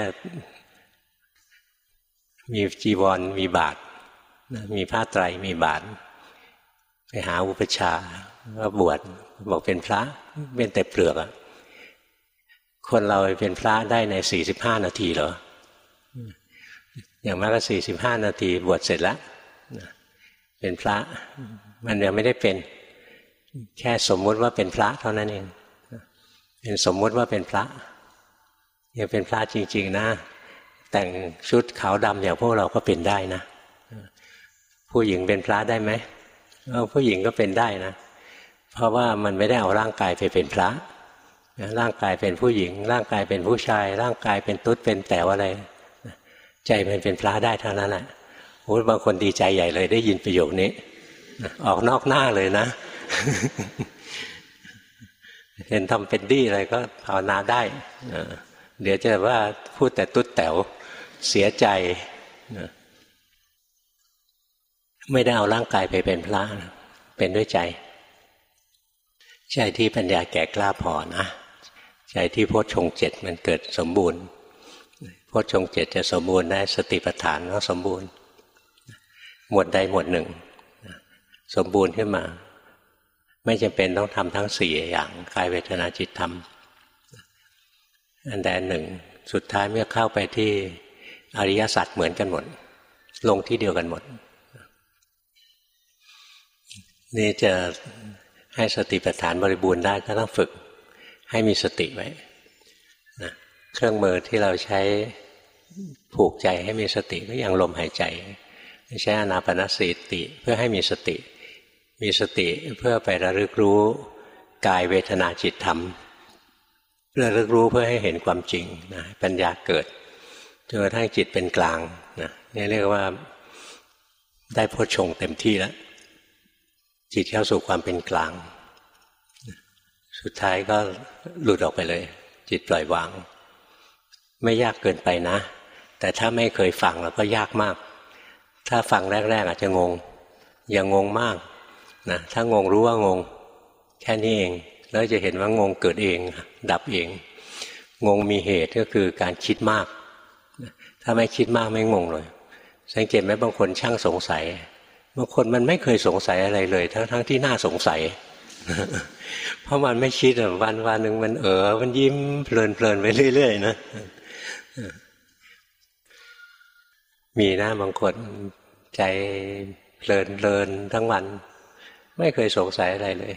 [SPEAKER 2] มีจีวรมีบาตรมีผ้าไตรมีบาตรไปหาอุปัชฌาย์ว่าบวชบอกเป็นพระเป็นแต่เปลือกอะคนเราเป็นพระได้ใน45 นาทีเหรออย่างมากก็45 นาทีบวชเสร็จแล้วเป็นพระมันยังไม่ได้เป็นแค่สมมุติว่าเป็นพระเท่านั้นเองเป็นสมมุติว่าเป็นพระยังเป็นพระจริงๆนะแต่งชุดขาวดำอย่างพวกเราก็เป็นได้นะผู้หญิงเป็นพระได้ไหมผู้หญิงก็เป็นได้นะเพราะว่ามันไม่ได้เอาร่างกายไปเป็นพระร่างกายเป็นผู้หญิงร่างกายเป็นผู้ชายร่างกายเป็นตุ๊ดเป็นแต๋วอะไรใจมันเป็นพระได้เท่านั้นแหละโอ้บางคนดีใจใหญ่เลยได้ยินประโยคนี้ออกนอกหน้าเลยนะเห็นทำเป็นดี้อะไรก็ภาวนาได้เดี๋ยวจะว่าพูดแต่ตุ๊ดแต๋วเสียใจไม่ได้เอาร่างกายไปเป็นพระเป็นด้วยใจใจที่ปัญญาแก่กล้าพอนะใจที่โพชฌงค์ 7มันเกิดสมบูรณ์โพชฌงค์ 7จะสมบูรณ์ได้สติปัฏฐานก็สมบูรณ์หมวดใดหมวดหนึ่งสมบูรณ์ขึ้นมาไม่จำเป็นต้องทำทั้ง4อย่างกายเวทนาจิตธรรมอันใดหนึ่งสุดท้ายเมื่อเข้าไปที่อริยสัจเหมือนกันหมดลงที่เดียวกันหมดนี่จะให้สติปัฏฐานบริบูรณ์ได้ก็ต้องฝึกให้มีสติไว้นะเครื่องมือที่เราใช้ผูกใจให้มีสติก็อย่างลมหายใจใช้อานาปานสติเพื่อให้มีสติมีสติเพื่อไประลึกรู้กายเวทนาจิตธรรมระลึกรู้เพื่อให้เห็นความจริงนะปัญญาเกิดจนกระทั่งจิตเป็นกลางนะนี่เรียกว่าได้โพชฌงค์เต็มที่แล้วจิตเข้าสู่ความเป็นกลางสุดท้ายก็หลุดออกไปเลยจิตปล่อยวางไม่ยากเกินไปนะแต่ถ้าไม่เคยฟังแล้วก็ยากมากถ้าฟังแรกๆอาจจะงงอย่างงงมากนะถ้างงรู้ว่างงแค่นี้เองแล้วจะเห็นว่างงเกิดเองดับเองงงมีเหตุก็คือการคิดมากถ้าไม่คิดมากไม่งงเลยสังเกตไหมบางคนช่างสงสัยบางคนมันไม่เคยสงสัยอะไรเลยทั้งที่น่าสงสัยเพราะมันไม่คิดวันหนึ่งมันมันยิ้มเพลินไปเรื่อยๆนะมีนะบางคนใจเพลินทั้งวันไม่เคยสงสัยอะไรเลย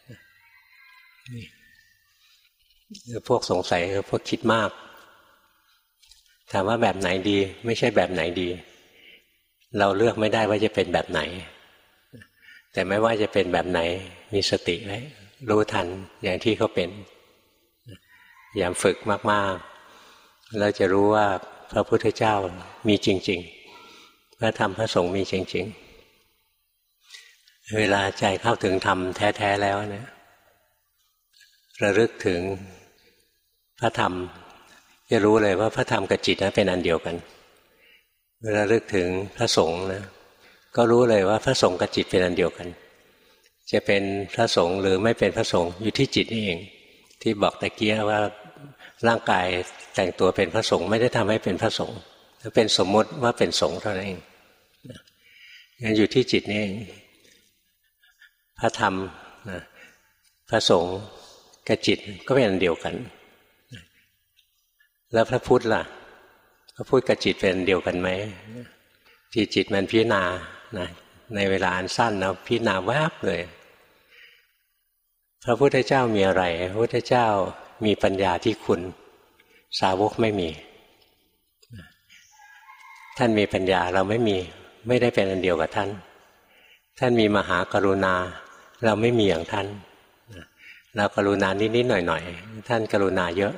[SPEAKER 2] พวกสงสัยคือพวกคิดมากถามว่าแบบไหนดีไม่ใช่แบบไหนดีเราเลือกไม่ได้ว่าจะเป็นแบบไหนแต่ไม่ว่าจะเป็นแบบไหนมีสติไว้รู้ทันอย่างที่เขาเป็นพยายามฝึกมากๆแล้วจะรู้ว่าพระพุทธเจ้ามีจริงๆพระธรรมพระสงฆ์มีจริงๆเวลาใจเข้าถึงธรรมแท้ๆแล้วเนี่ยระลึกถึงพระธรรมจะรู้เลยว่าพระธรรมกับจิตนั้นเป็นอันเดียวกันเวลาระลึกถึงพระสงฆ์นะก็รู้เลยว่าพระสงฆ์กับจิตเป็นอันเดียวกันจะเป็นพระสงฆ์หรือไม่เป็นพระสงฆ์อยู่ที่จิตนี่เองที่บอกตะเกียว่าร่างกายแต่งตัวเป็นพระสงฆ์ไม่ได้ทำให้เป็นพระสงฆ์เป็นสมมติว่าเป็นสงฆ์เท่านั้นเองงั้นอยู่ที่จิตนี่เองพระธรรมพระสงฆ์กับจิตก็เป็นอันเดียวกันแล้วพระพุทธล่ะก็พูดกับจิตเป็นเดียวกันไหมที่จิตมันพิจารณานะในเวลาอันสั้นนะพิจารณาแวบเลยพระพุทธเจ้ามีอะไรพระพุทธเจ้ามีปัญญาที่คุณสาวกไม่มีท่านมีปัญญาเราไม่ได้เป็นอันเดียวกับท่านท่านมีมหากรุณาเราไม่มีอย่างท่านเรากรุณานิดๆหน่อยๆท่านกรุณาเยอะ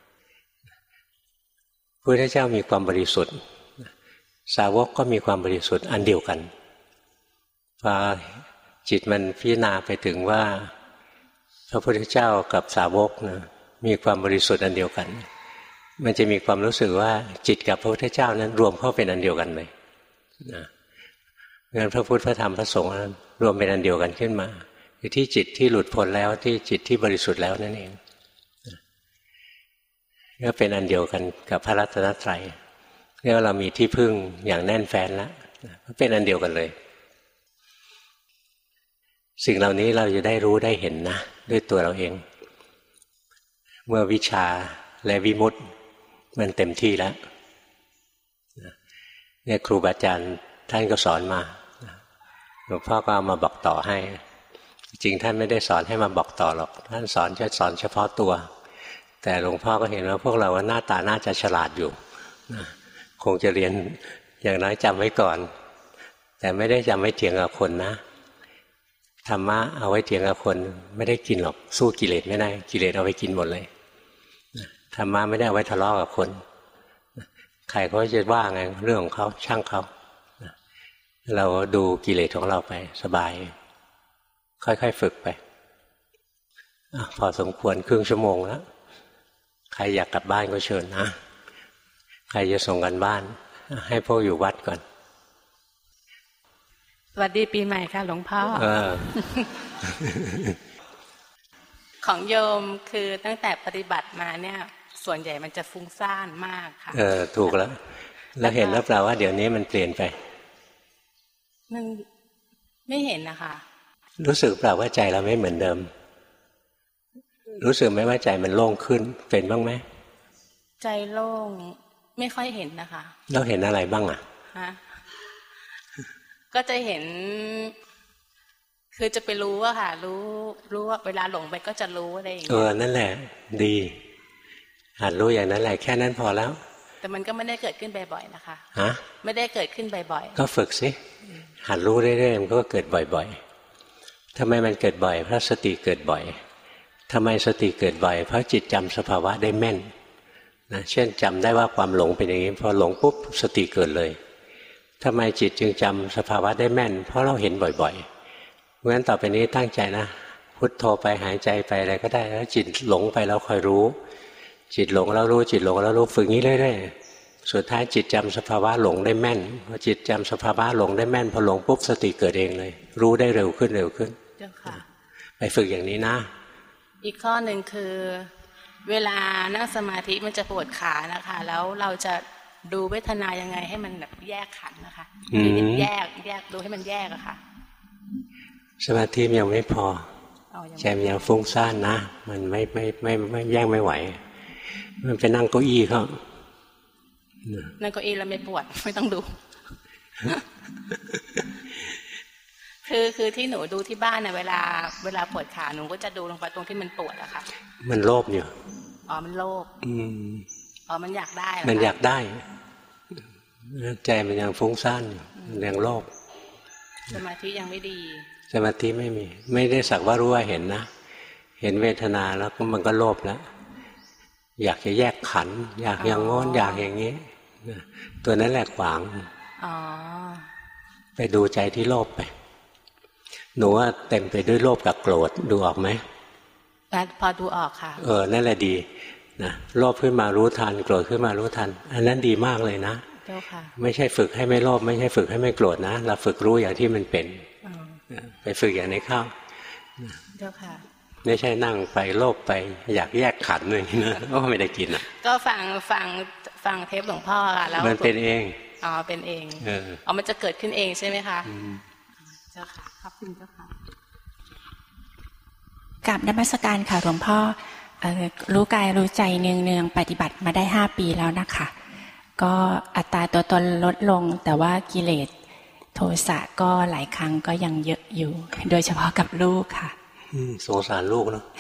[SPEAKER 2] พระพุทธเจ้ามีความบริสุทธิ์สาวกก็มีความบริสุทธิ์อันเดียวกันพอจิตมันพิจารณาไปถึงว่าพระพุทธเจ้ากับสาวกนะมีความบริสุทธิ์อันเดียวกันมันจะมีความรู้สึกว่าจิตกับพระพุทธเจ้านั้นรวมเข้าเป็นอันเดียวกันเลยนะงั้นพระพุทธพระธรรมพระสงฆ์นั้นรวมเป็นอันเดียวกันขึ้นมาคือที่จิตที่หลุดพ้นแล้วที่จิตที่บริสุทธิ์แล้วนั่นเองก็เป็นอันเดียวกันกับพระรัตนตรัยเรียกว่าเรามีที่พึ่งอย่างแน่นแฟ้นแล้วก็เป็นอันเดียวกันเลยสิ่งเหล่านี้เราจะได้รู้ได้เห็นนะด้วยตัวเราเองเมื่อวิชาและวิมุตติมันเต็มที่แล้วเนี่ยครูบาอาจารย์ท่านก็สอนมาหลวงพ่อก็เอามาบอกต่อให้จริงท่านไม่ได้สอนให้มาบอกต่อหรอกท่านสอนเฉพาะตัวแต่หลวงพ่อก็เห็นว่าพวกเราหน้าตาน่าจะฉลาดอยู่คงจะเรียนอย่างน้อยจำไว้ก่อนแต่ไม่ได้จำไว้เถียงกับคนนะธรรมะเอาไว้เถียงกับคนไม่ได้กินหรอกสู้กิเลสไม่ได้กิเลสเอาไว้กินหมดเลยธรรมะไม่ได้เอาไว้ทะเลาะกับคนใครเขาจะว่าไงเรื่องของเขาช่างเขาเราดูกิเลสของเราไปสบายค่อยๆฝึกไปพอสมควรครึ่งชั่วโมงแล้วใครอยากกลับบ้านก็เชิญนะใครจะส่งกันบ้านให้พวกอยู่วัดก่อน
[SPEAKER 3] สวัสดีปีใหม่ค่ะหลวงพ่อ ของโยมคือตั้งแต่ปฏิบัติมาเนี่ยส่วนใหญ่มันจะฟุ้งซ่านมากค่ะ
[SPEAKER 2] ถูกแล้วแล้วเห็นแล้วเปล่าว่าเดี๋ยวนี้มันเปลี่ยนไป
[SPEAKER 3] มันไม่เห็นนะคะ
[SPEAKER 2] รู้สึกเปล่าว่าใจเราไม่เหมือนเดิมรู้สึกไหมว่าใจมันโล่งขึ้นเป็นบ้างไหม
[SPEAKER 3] ใจโล่งไม่ค่อยเห็นนะคะ
[SPEAKER 2] เราเห็นอะไรบ้างอ่ะ
[SPEAKER 3] ก็จะเห็นคือจะไปรู้ว่าค่ะรู้ว่าเวลาหลงไปก็จะรู้อะไรอย่างเงี้ย
[SPEAKER 2] นั่นแหละดีหัดรู้อย่างนั้นแหละแค่นั้นพอแล้ว
[SPEAKER 3] แต่มันก็ไม่ได้เกิดขึ้นบ่อยๆนะคะไม่ได้เกิดขึ้นบ่อย
[SPEAKER 2] ๆก็ฝึกสิหัดรู้เรื่อยๆมันก็เกิดบ่อยๆทำไมมันเกิดบ่อยเพราะสติเกิดบ่อยทำไมสติเกิดบ่อยเพราะจิตจำสภาวะได้แม่นนะเช่นจำได้ว่าความหลงเป็นอย่างนี้พอหลงปุ๊บสติเกิดเลยทำไมจิตจึงจำสภาวะได้แม่นเพราะเราเห็นบ่อยๆเพราะฉะนั้นต่อไปนี้ตั้งใจนะพุทโธไปหายใจไปอะไรก็ได้แล้วจิตหลงไปแล้วคอยรู้จิตหลงแล้วรู้จิตหลงแล้วรู้ฝึกงี้เรื่อยๆสุดท้ายจิตจำสภาวะหลงได้แม่นพอจิตจำสภาวะหลงได้แม่นพอหลงปุ๊บสติเกิดเองเลยรู้ได้เร็วขึ้นเ
[SPEAKER 3] จ้าค่ะ
[SPEAKER 2] ไปฝึกอย่างนี้นะ
[SPEAKER 3] อีกข้อหนึ่งคือเวลานั่งสมาธิมันจะปวดขานะคะแล้วเราจะดูเวทนายังไงให้มันแบบแยกขันนะคะแยกดูให้มันแยกอะค่ะ
[SPEAKER 2] สมาธิยังไม่พอใจมันยังฟุ้งซ่านนะมันไม่แยกไม่ไหวมันไปนั่งเก้าอี้เขา
[SPEAKER 3] นั่งเก้าอี้แล้วไม่ปวดไม่ต้องดูคือที่หนูดูที่บ้านเนี่ยเวลาปวดขาหนูก็จะดูลงไปตรงที่มันปวดอะค่ะ
[SPEAKER 2] มันโลภอยู่
[SPEAKER 3] มันโลภมันอยากได้
[SPEAKER 2] มันอยากได้ใจมันยังฟุ้งซ่านอยู่ยังโลภ
[SPEAKER 3] สมาธิยังไม่ดี
[SPEAKER 2] สมาธิไม่ได้สักว่ารู้ว่าเห็นนะเห็นเวทนาแล้วมันก็โลภแล้วอยากจะแยกขันอยากอย่างงอนอยากอย่างนี้ตัวนั้นแหละขวางไปดูใจที่โลภไปหนูว่าเต็มไปด้วยโลภกับโกรธดูออกไหม
[SPEAKER 3] พอดูออกค่ะ
[SPEAKER 2] นั่นแหละดีนะโลภขึ้นมารู้ทันโกรธขึ้นมารู้ทันอันนั้นดีมากเลยนะ
[SPEAKER 3] เจ้าค่ะ
[SPEAKER 2] ไม่ใช่ฝึกให้ไม่โลภไม่ใช่ฝึกให้ไม่โกรธนะเราฝึกรู้อย่างที่มันเป็นไปฝึกอย่างนี้เข้า
[SPEAKER 3] เจ้าค่ะ
[SPEAKER 2] ไม่ใช่นั่งไปโลภไปอยากแยกขันเลยนะก็ไม่ได้กินอ่ะ
[SPEAKER 3] ก็ฟังเทปหลวงพ่อค่ะแล้ว
[SPEAKER 2] มันเป็นเอง
[SPEAKER 3] เป็นเองมันจะเกิดขึ้นเองใช่ไหมคะเจ้าค่ะขอบคุณเจ้าค่ะ
[SPEAKER 4] กราบนมัสการค่ะหลวงพ่อรู้กายรู้ใจเนืองปฏิบัติมาได้5 ปีแล้วนะคะก็อัตราตัวตนลดลงแต่ว่ากิเลสโทสะก็หลายครั้งก็ยังเยอะอยู่โดยเฉพาะกับลูกค่ะ
[SPEAKER 1] สงสารลูกเนาะ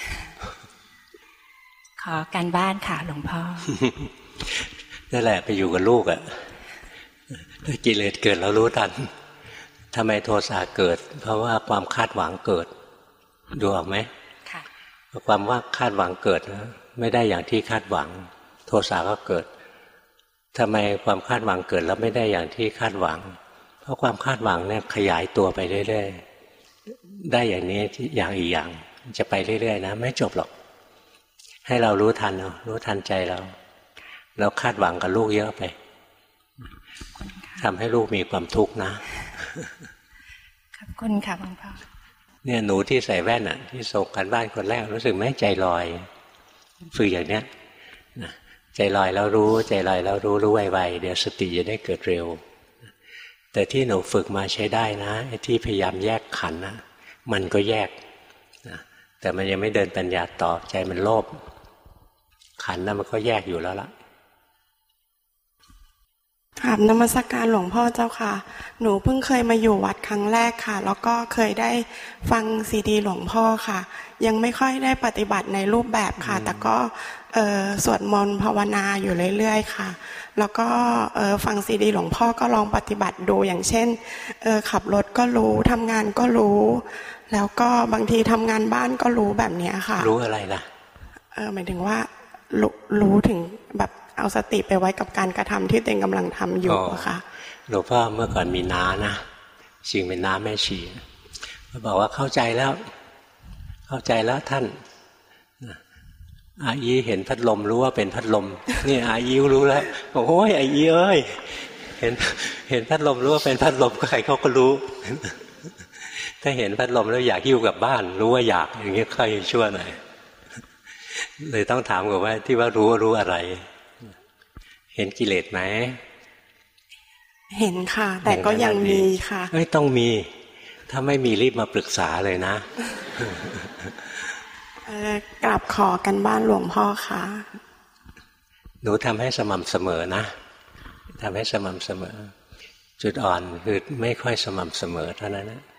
[SPEAKER 4] ขอการบ้านค่ะหลวงพ่อ
[SPEAKER 1] นั่นแหละไปอยู่กับลูกอ่ะถ้ากิเลสเกิดแล้วรู้ทันทำไมโทสะเกิดเพราะว่าความคาดหวังเกิดดูออกไหมค่ะความว่าคาดหวังเกิดนะไม่ได้อย่างที่คาดหวังโทสะก็เกิดทำไมความคาดหวังเกิดแล้วไม่ได้อย่างที่คาดหวังเพราะความคาดหวังเนี่ยขยายตัวไปเรื่อยๆได้อย่างนี้อย่างอีกอย่างจะไปเรื่อยๆนะไม่จบหรอกให้เรารู้ทันเนาะรู้ทันใจเราคาดหวังกับลูกเยอะไปทำให้ลูกมีความทุกข์นะ
[SPEAKER 4] ขอบคุณค่ะหลวงพ่อ
[SPEAKER 1] เนี่ยหนูที่ใส่แว่นอ่ะที่ส่งกันบ้านคนแรกรู้สึกไหมใจลอยฝึกอย่างเนี้ยใจลอยแล้วรู้ใจลอยแล้วรู้ไวๆเดี๋ยวสติจะได้เกิดเร็วแต่ที่หนูฝึกมาใช้ได้นะไอ้ที่พยายามแยกขันธ์นะมันก็แยกนะแต่มันยังไม่เดินปัญญาต่อใจมันโลภขันธ์นั้นมันก็แยกอยู่แล้วล่ะ
[SPEAKER 5] กราบนมัสการหลวงพ่อเจ้าค่ะหนูเพิ่งเคยมาอยู่วัดครั้งแรกค่ะแล้วก็เคยได้ฟังซีดีหลวงพ่อค่ะยังไม่ค่อยได้ปฏิบัติในรูปแบบค่ะแต่ก็สวดมนต์ภาวนาอยู่เรื่อยๆค่ะแล้วก็ฟังซีดีหลวงพ่อก็ลองปฏิบัติดูอย่างเช่นขับรถก็รู้ทำงานก็รู้แล้วก็บางทีทำงานบ้านก็รู้แบบนี้ค่ะ
[SPEAKER 1] รู้อะไรล่ะ
[SPEAKER 5] หมายถึงว่ารู้ถึงแบบเอาสติไปไว้กับการกระทำที่ตัวเองกำลังทำอยู่ค่ะ
[SPEAKER 1] หลวงพ่อเมื่อก่อนมีน้านะชิงเป็นน้าแม่ชีเขาบอกว่าเข้าใจแล้วท่านอายีเห็นพัดลมรู้ว่าเป็นพัดลมนี่อายีรู้แล้วบอกโอ้ยอายีเอ้ยเห็นพัดลมรู้ว่าเป็นพัดลมใครเขาก็รู้ถ้าเห็นพัดลมแล้วอยากหิ้วกลับบ้านรู้ว่าอยากอย่างนี้ค่อยชั่วหน่อยเลยต้องถามก่อนว่าที่ว่ารู้อะไรเห็นกิเลสไหม
[SPEAKER 5] เห็นค่ะแต่ก็ยังมีค่ะ
[SPEAKER 1] ไม่ต้องมีถ้าไม่มีรีบมาปรึกษาเลยนะ
[SPEAKER 5] กราบขอกันบ้านหลวงพ่อค่ะ
[SPEAKER 1] หนูทำให้สม่ำเสมอนะทำให้สม่ำเสมอจุดอ่อนคือไม่ค่อยสม่ำเสมอเท่านั้นนะ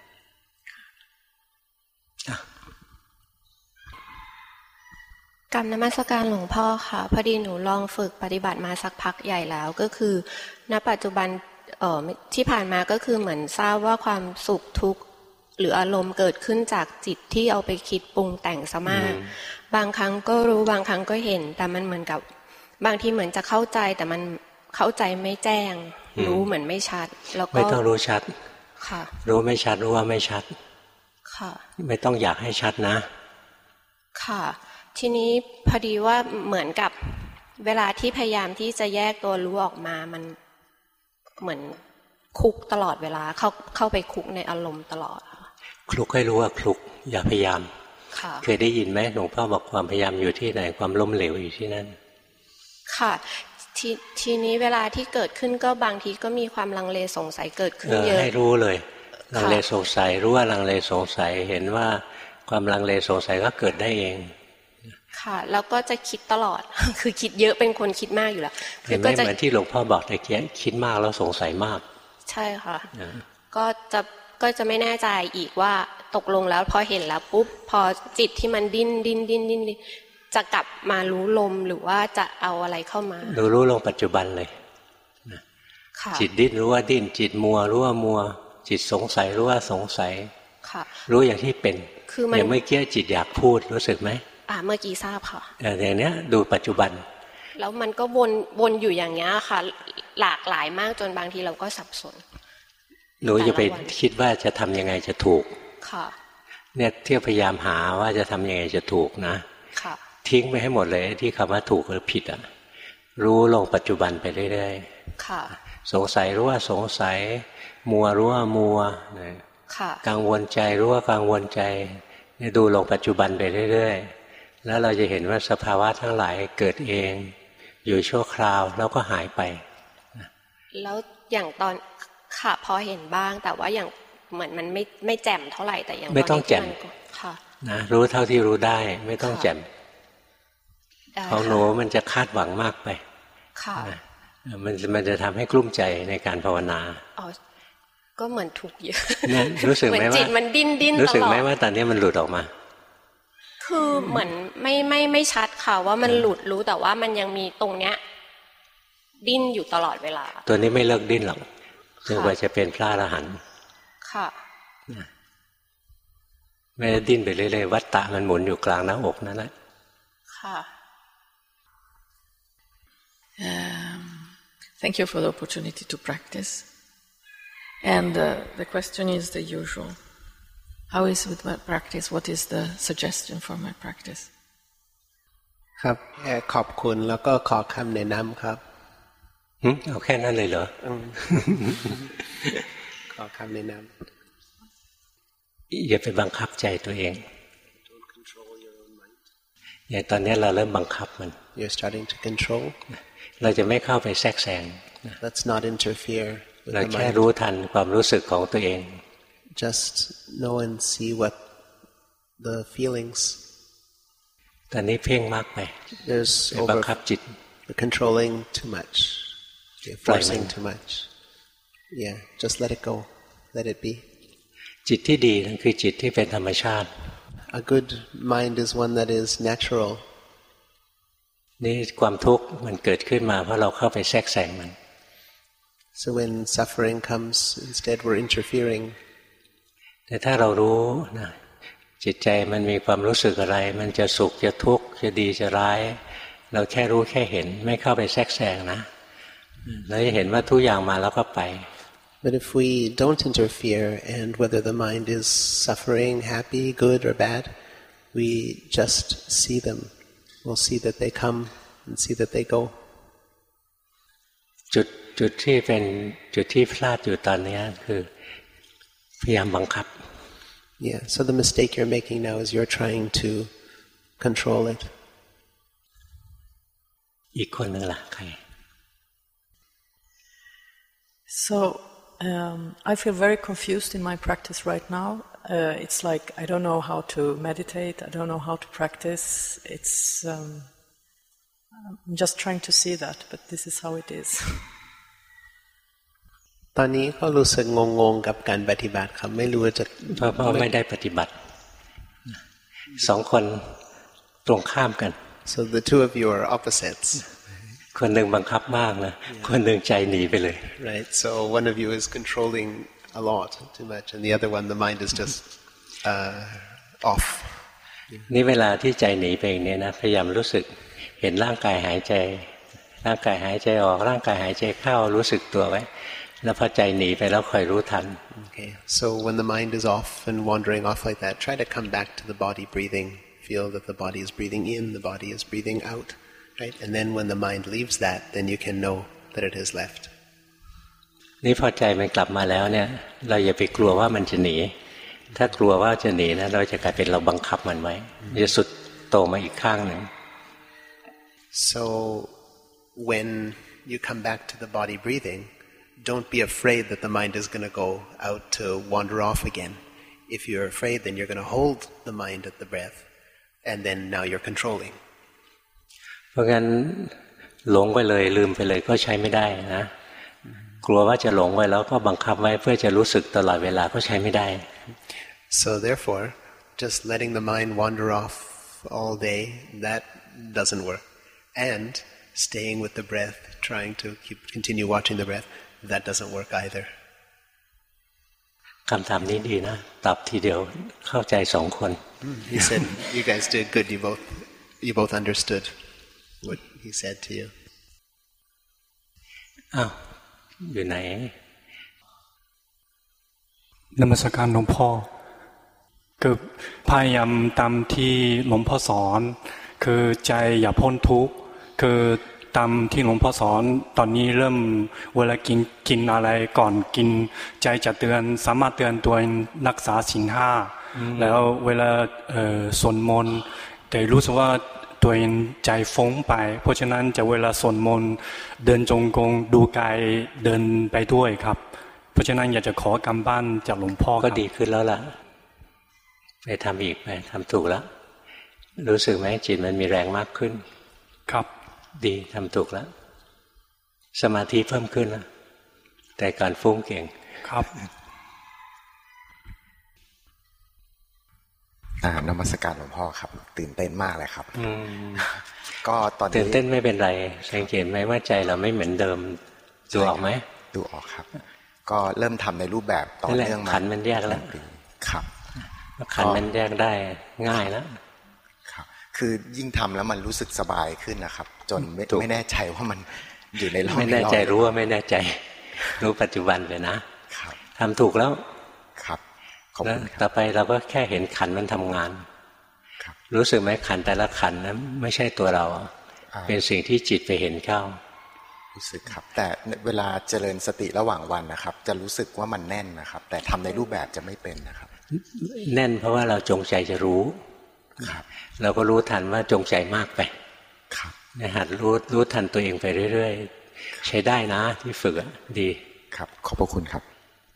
[SPEAKER 6] กรรมนมัสการหลวงพ่อค่ะพอดีหนูลองฝึกปฏิบัติมาสักพักใหญ่แล้วก็คือณปัจจุบันที่ผ่านมาก็คือเหมือนทราบว่าความสุขทุกข์หรืออารมณ์เกิดขึ้นจากจิตที่เอาไปคิดปรุงแต่งซะมากบางครั้งก็รู้บางครั้งก็เห็นแต่มันเหมือนกับบางทีเหมือนจะเข้าใจแต่มันเข้าใจไม่แจ้งรู้เหมือนไม่ชัดแล้วก็
[SPEAKER 1] ไม่ต้องรู้ชัด
[SPEAKER 6] ค่ะ
[SPEAKER 1] รู้ไม่ชัดรู้ว่าไม่ชัด
[SPEAKER 6] ค่ะ
[SPEAKER 1] ไม่ต้องอยากให้ชัดนะ
[SPEAKER 6] ค่ะทีนี้พอดีว่าเหมือนกับเวลาที่พยายามที่จะแยกตัวรู้ออกมามันเหมือนคุกตลอดเวลาเข้าไปคุกในอารมณ์ตลอด
[SPEAKER 1] คลุกให้รู้ว่าคลุกอย่าพยายามเคยได้ยินไหมหลวงพ่อบอกความพยายามอยู่ที่ไหนความล้มเหลวอยู่ที่นั่น
[SPEAKER 6] ค่ะทีนี้เวลาที่เกิดขึ้นก็บางทีก็มีความลังเลสงสัยเกิดขึ้นเยอะ
[SPEAKER 1] ให้รู้เลยลังเลสงสัยรู้ว่าลังเลสงสัยเห็นว่าความลังเลสงสัยก็เกิดได้เอง
[SPEAKER 6] ค่ะแล้วก็จะคิดตลอดคือคิดเยอะเป็นคนคิดมากอยู่แล้ว
[SPEAKER 1] คือก็จะเหมือนที่หลวงพ่อบอกแต่เกี้ยคิดมากแล้วสงสัยมาก
[SPEAKER 6] ใช่ค่ะก็จะไม่แน่ใจอีกว่าตกลงแล้วพอเห็นแล้วปุ๊บพอจิตที่มันดิ้นจะกลับมารู้ลมหรือว่าจะเอาอะไรเข้ามา
[SPEAKER 1] รู้ลงปัจจุบันเลยจิตดิ้นรู้ว่าดิ้นจิตมัวรู้ว่ามัวจิตสงสัยรู้ว่าสงสัยรู้อย่างที่เป็นอย่างเมื่อกี้จิตอยากพูดรู้สึกไหม
[SPEAKER 6] เมื่อกี้ทราบค่ะ
[SPEAKER 1] อย่างเนี้ยดูปัจจุบัน
[SPEAKER 6] แล้วมันก็วนอยู่อย่างเงี้ยค่ะหลากหลายมากจนบางทีเราก็สับสน
[SPEAKER 1] หนูจะไปคิดว่าจะทำยังไงจะถูก
[SPEAKER 6] ค่ะ
[SPEAKER 1] เนี่ยเที่ยวพยายามหาว่าจะทำยังไงจะถูกนะ
[SPEAKER 6] ค่ะ
[SPEAKER 1] ทิ้งไปให้หมดเลยที่คำว่าถูกหรือผิดรู้ลงปัจจุบันไปเรื่อย
[SPEAKER 6] ๆค่ะ
[SPEAKER 1] สงสัยรู้ว่าสงสัยมัวรู้ว่ามัว
[SPEAKER 6] ค่ะ
[SPEAKER 1] กังวลใจรู้ว่ากังวลใจนี่ดูลงปัจจุบันไปเรื่อยๆแล้วเราจะเห็นว่าสภาวะทั้งหลายเกิดเองอยู่ชั่วคราวแล้วก็หายไป
[SPEAKER 6] แล้วอย่างตอนค่ะพอเห็นบ้างแต่ว่าอย่างเหมือนมันไม่แจ่มเท่าไหร่แต่อย่าง
[SPEAKER 1] ไม่ต้องแจ่ม
[SPEAKER 6] ค่ะ
[SPEAKER 1] นะรู้เท่าที่รู้ได้ไม่ต้องแจ่มของหนูมันจะคาดหวังมากไป
[SPEAKER 6] ค่ะ
[SPEAKER 2] มันจะทำให้กลุ้มใจในการภาวนา
[SPEAKER 6] อ๋อก็เหมือนถูกเยอะ
[SPEAKER 2] รู้สึกไหมว่า
[SPEAKER 6] จิตมันดิ้นตลอด
[SPEAKER 2] รู้สึกไหมว่าตอนนี้มันหลุดออกมา
[SPEAKER 6] คือเหมือนไม่ชัดค่ะว่ามันหลุดรู้แต่ว่ามันยังมีตรงเนี้ยดิ้นอยู่ตลอดเวลา
[SPEAKER 2] ตัวนี้ไม่เลิกดิ้นหรอกจนกว่าจะเป็นพระอรหันต์
[SPEAKER 6] ค่ะ
[SPEAKER 2] ไม่ได้ดิ้นไปเรื่อยๆวัฏฏะมันหมุนอยู่กลางหน้าอกนั่นแหละ
[SPEAKER 6] ค่ะ
[SPEAKER 7] Thank you for the opportunity to practice. And the question is the usual. How is with my practice? What is the suggestion for my practice?
[SPEAKER 8] ครับขอบคุณแล้วก็ขอคำแนะนำครับ
[SPEAKER 2] เอาแค่นั้นเลยเหรอ
[SPEAKER 8] ขอคำแนะน
[SPEAKER 2] ำอย่าไปบังคับใจตัวเองอย่างตอนนี้เราเริ่มบังคับมัน
[SPEAKER 8] You're starting to control.
[SPEAKER 2] เราจะไม่เข้าไปแทรกแซง
[SPEAKER 8] Let's not interfere.
[SPEAKER 2] เราแค่รู้ทันความรู้สึกของตัวเอง
[SPEAKER 8] Just know and see what the feelings.
[SPEAKER 2] ตอนนี้เพ่งมากไป
[SPEAKER 8] There's
[SPEAKER 2] บังคับจิต
[SPEAKER 8] controlling too much. You're forcing too much. Yeah, just let it go. Let it be.
[SPEAKER 2] จิตที่ดีนั่นคือจิตที่เป็นธรรมชาติ
[SPEAKER 8] A good mind is one that is natural.
[SPEAKER 2] นี่ความทุกข์มันเกิดขึ้นมาเพราะเราเข้าไปแทรกแซงมัน
[SPEAKER 8] So when suffering comes, instead we're interfering.
[SPEAKER 2] แต่ถ้าเรารู้นะจิตใจมันมีความรู้สึกอะไรมันจะสุขจะทุกข์จะดีจะร้ายเราแค่รู้แค่เห็นไม่เข้าไปแทรกแซงนะแล้วจะเห็นว่าทุกอย่างมาแล้วก็ไป
[SPEAKER 8] But if we don't interfere, and whether the mind is suffering, happy, good or bad, we just see them. We'll see that they come and see that they go.
[SPEAKER 2] จุดที่เป็นจุดที่พลาดอยู่ตอนนี้คือพยายามบังคับ
[SPEAKER 8] Yeah, so the mistake you're making now is you're trying to control it.
[SPEAKER 2] อีกคนนึงล่ะใคร
[SPEAKER 7] So I feel very confused in my practice right now. It's like I don't know how to meditate. I don't know how to practice. It's I'm just trying to see that, but this is how it is.
[SPEAKER 8] ตอนนี้ก็รู้สึกงงๆกับการปฏิบัติครับไม่รู้จะ
[SPEAKER 2] เพราะไม่ได้ปฏิบัติสองคนตรงข้ามกัน
[SPEAKER 8] So the two of you are opposites.
[SPEAKER 2] คนหนึ่งบังคับมากนะคนหนึ่งใจหนีไปเลย
[SPEAKER 8] Right. So one of you is controlling a lot, too much, and the other one, the mind is just off.
[SPEAKER 2] นี่เวลาที่ใจหนีไปอย่างนี้นะพยายามรู้สึกเห็นร่างกายหายใจร่างกายหายใจออกร่างกายหายใจเข้ารู้สึกตัวไว้แล้วพอใจหนีไปแล้วคอยรู้ทัน
[SPEAKER 8] Okay. So when the mind is off and wandering off like that, try to come back to the body breathing. Feel that the body is breathing in, the body is breathing out. Right? And then when the mind leaves that, then you can know that it has left.
[SPEAKER 2] นี่พอใจมันกลับมาแล้วเนี่ยเราอย่าไปกลัวว่ามันจะหนีถ้ากลัวว่าจะหนีนะเราจะกลายเป็นเราบังคับมันไว้จะสุดโตมาอีกข้างหนึ่ง
[SPEAKER 8] So when you come back to the body breathing, don't be afraid that the mind is going to go out to wander off again. If you're afraid, then you're going to hold the mind at the breath, and then now you're controlling.
[SPEAKER 2] เพราะงั้นหลงไปเลยลืมไปเลยก็ใช้ไม่ได้นะกลัวว่าจะหลงไว้แล้วก็บังคับไว้เพื่อจะรู้สึกตลอดเวลาก็ใช้ไม่ได้
[SPEAKER 8] So therefore, just letting the mind wander off all day, that doesn't work. And staying with the breath, trying to continue watching the breath, that doesn't work either.
[SPEAKER 2] คำถามนี้ดีนะตอบทีเดียวเข้าใจสองคน
[SPEAKER 8] He said, "You guys did good. You both understood what he said to you."
[SPEAKER 2] อ้าวอยู่ไหน
[SPEAKER 9] นมัสการหลวงพ่อคือพยายามตามที่หลวงพ่อสอนคือใจอย่าพ้นทุกข์คือตามที่หลวงพ่อสอนตอนนี้เริ่มเวลากินอะไรก่อนกินใจจะเตือนสามารถเตือนตัวเองรักษาศีลห้าแล้วเวลาสวดมนต์แต่รู้สึกว่าตัวเองใจฟุ้งไปเพราะฉะนั้นจะเวลาสวดมนต์เดินจงกรมดูกายเดินไปด้วยครับเพราะฉะนั้นอยากจะขอกำบ้านจากหลวงพ่อ
[SPEAKER 2] ก็ดีขึ้นแล้วล่ะไปทำอีกไปทำถูกแล้วรู้สึกไหมจิตมันมีแรงมากขึ้น
[SPEAKER 9] ครับ
[SPEAKER 2] ดีทำถูกแล้ว
[SPEAKER 1] สมาธิเพิ่มขึ้นแล้วแต่การฟุ้งเก่ง
[SPEAKER 9] ครับ
[SPEAKER 10] นมัสการหลวงพ่อครับตื่นเต้นมากเลยครับก็ตอนนี้
[SPEAKER 1] ตื่นเต้นไม่เป็นไรสังเกตไหมว่าใจเราไม่เหมือนเดิมดูออกไหม
[SPEAKER 10] ดูออกครับก็เริ่มทำในรูปแบบต่อเนื่องมา
[SPEAKER 1] ขันมันแยกแล้ว
[SPEAKER 10] ครับ
[SPEAKER 1] ขันมันแยกได้ง่ายแล้ว
[SPEAKER 10] ครับคือยิ่งทำแล้วมันรู้สึกสบายขึ้นนะครับจนไม่แน่ใจว่ามันอยู่ในร่อง
[SPEAKER 1] ไม่แน่ใจรู้ว่าไม่แน่ใจรู้ปัจจุบันเลยนะทำถูกแล้ว
[SPEAKER 10] ครับ
[SPEAKER 1] ต่อไปเราก็แค่เห็นขันมันทำงานรู้สึกไหมขันแต่ละขันนั้นไม่ใช่ตัวเราเป็นสิ่งที่จิตไปเห็นเข้า
[SPEAKER 10] รู้สึกครับแต่เวลาเจริญสติระหว่างวันนะครับจะรู้สึกว่ามันแน่นนะครับแต่ทำในรูปแบบจะไม่เป็นนะครับ
[SPEAKER 1] แน่นเพราะว่าเราจงใจจะรู้เราก็รู้ทันว่าจงใจมากไปหัดรู้ทันตัวเองไปเรื่อยๆใช้ได้นะที่ฝึกดี
[SPEAKER 10] ครับขอบพระคุณครับ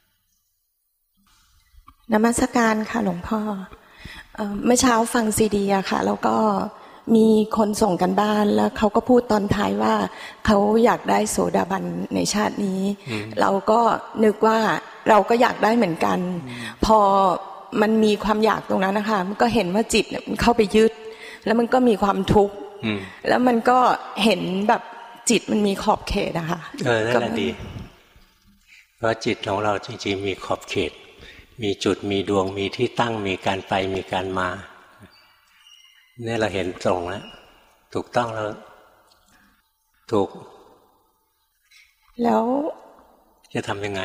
[SPEAKER 11] นมัสการค่ะหลวงพ่อเมื่อเช้าฟังซีดีอะค่ะแล้วก็มีคนส่งกันบ้านแล้วเขาก็พูดตอนท้ายว่าเขาอยากได้โสดาบันในชาตินี้เราก็นึกว่าเราก็อยากได้เหมือนกันพอมันมีความอยากตรงนั้นนะคะมันก็เห็นว่าจิตมันเข้าไปยึดแล้วมันก็มีความทุกข์แล้วมันก็เห็นแบบจิตมันมีขอบเขตอะค่ะ
[SPEAKER 1] นั่นแหละดีเพราะจิตของเราจริงๆมีขอบเขตมีจุดมีดวงมีที่ตั้งมีการไปมีการมาเนี่ยเราเห็นตรงแล้วถูกต้องแล้วถูก
[SPEAKER 11] แล้ว
[SPEAKER 1] จะทำยังไง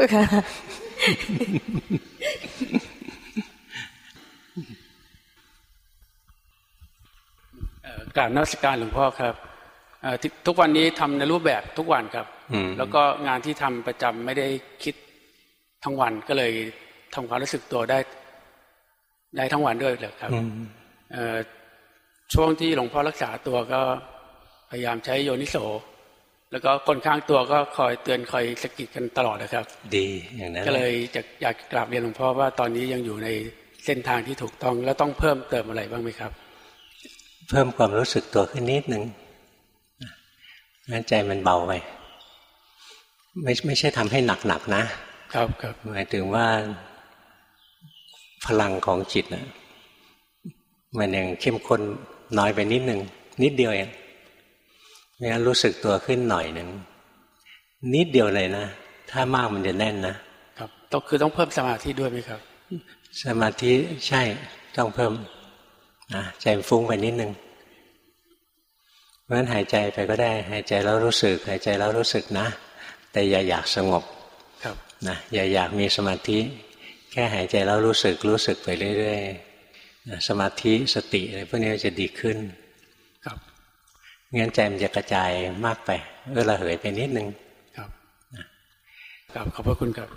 [SPEAKER 12] กราบนมัสการหลวงพ่อครับทุกวันนี้ทำในรูปแบบทุกวันครับแล้วก็งานที่ทำประจำไม่ได้คิดทั้งวันก็เลยทำความรู้สึกตัวได้ทั้งวันด้วยเลยครับช่วงที่หลวงพ่อรักษาตัวก็พยายามใช้โยนิโสแล้วก็คนข้างตัวก็คอยเตือนคอยสกิดกันตลอดนะครับ
[SPEAKER 1] ดีอย่างนั้น
[SPEAKER 12] ก็เลยอยากกราบเรียนหลวงพ่อว่าตอนนี้ยังอยู่ในเส้นทางที่ถูกต้องแล้วต้องเพิ่มเติมอะไรบ้างไหมครับ
[SPEAKER 1] เพิ่มความรู้สึกตัวขึ้นนิดนึงงั้นใจมันเบาไปไม่ใช่ทำให้หนักนะครับหมายถึงว่าพลังของจิตนะมันยังเข้มข้นน้อยไปนิดนึงนิดเดียวเองงั้นรู้สึกตัวขึ้นหน่อยหนึ่งนิดเดียวเลยนะถ้ามากมันจะแน่นนะครับ
[SPEAKER 12] ต้องเพิ่มสมาธิด้วยไหมครับ
[SPEAKER 1] สมาธิใช่ต้องเพิ่มนะใจฟุ้งไปนิดนึงเพราะฉะนั้นหายใจไปก็ได้หายใจแล้วรู้สึกหายใจแล้วรู้สึกนะแต่อย่าอยากสงบนะอย่าอยากมีสมาธิแค่หายใจแล้วรู้สึกไปเรื่อยๆสมาธิสติอะไรพวกนี้จะดีขึ้น
[SPEAKER 12] ครับ
[SPEAKER 1] งั้นใจมันจะกระจายมากไประเหยไปนิดนึง
[SPEAKER 12] ครับขอบพระคุณครับ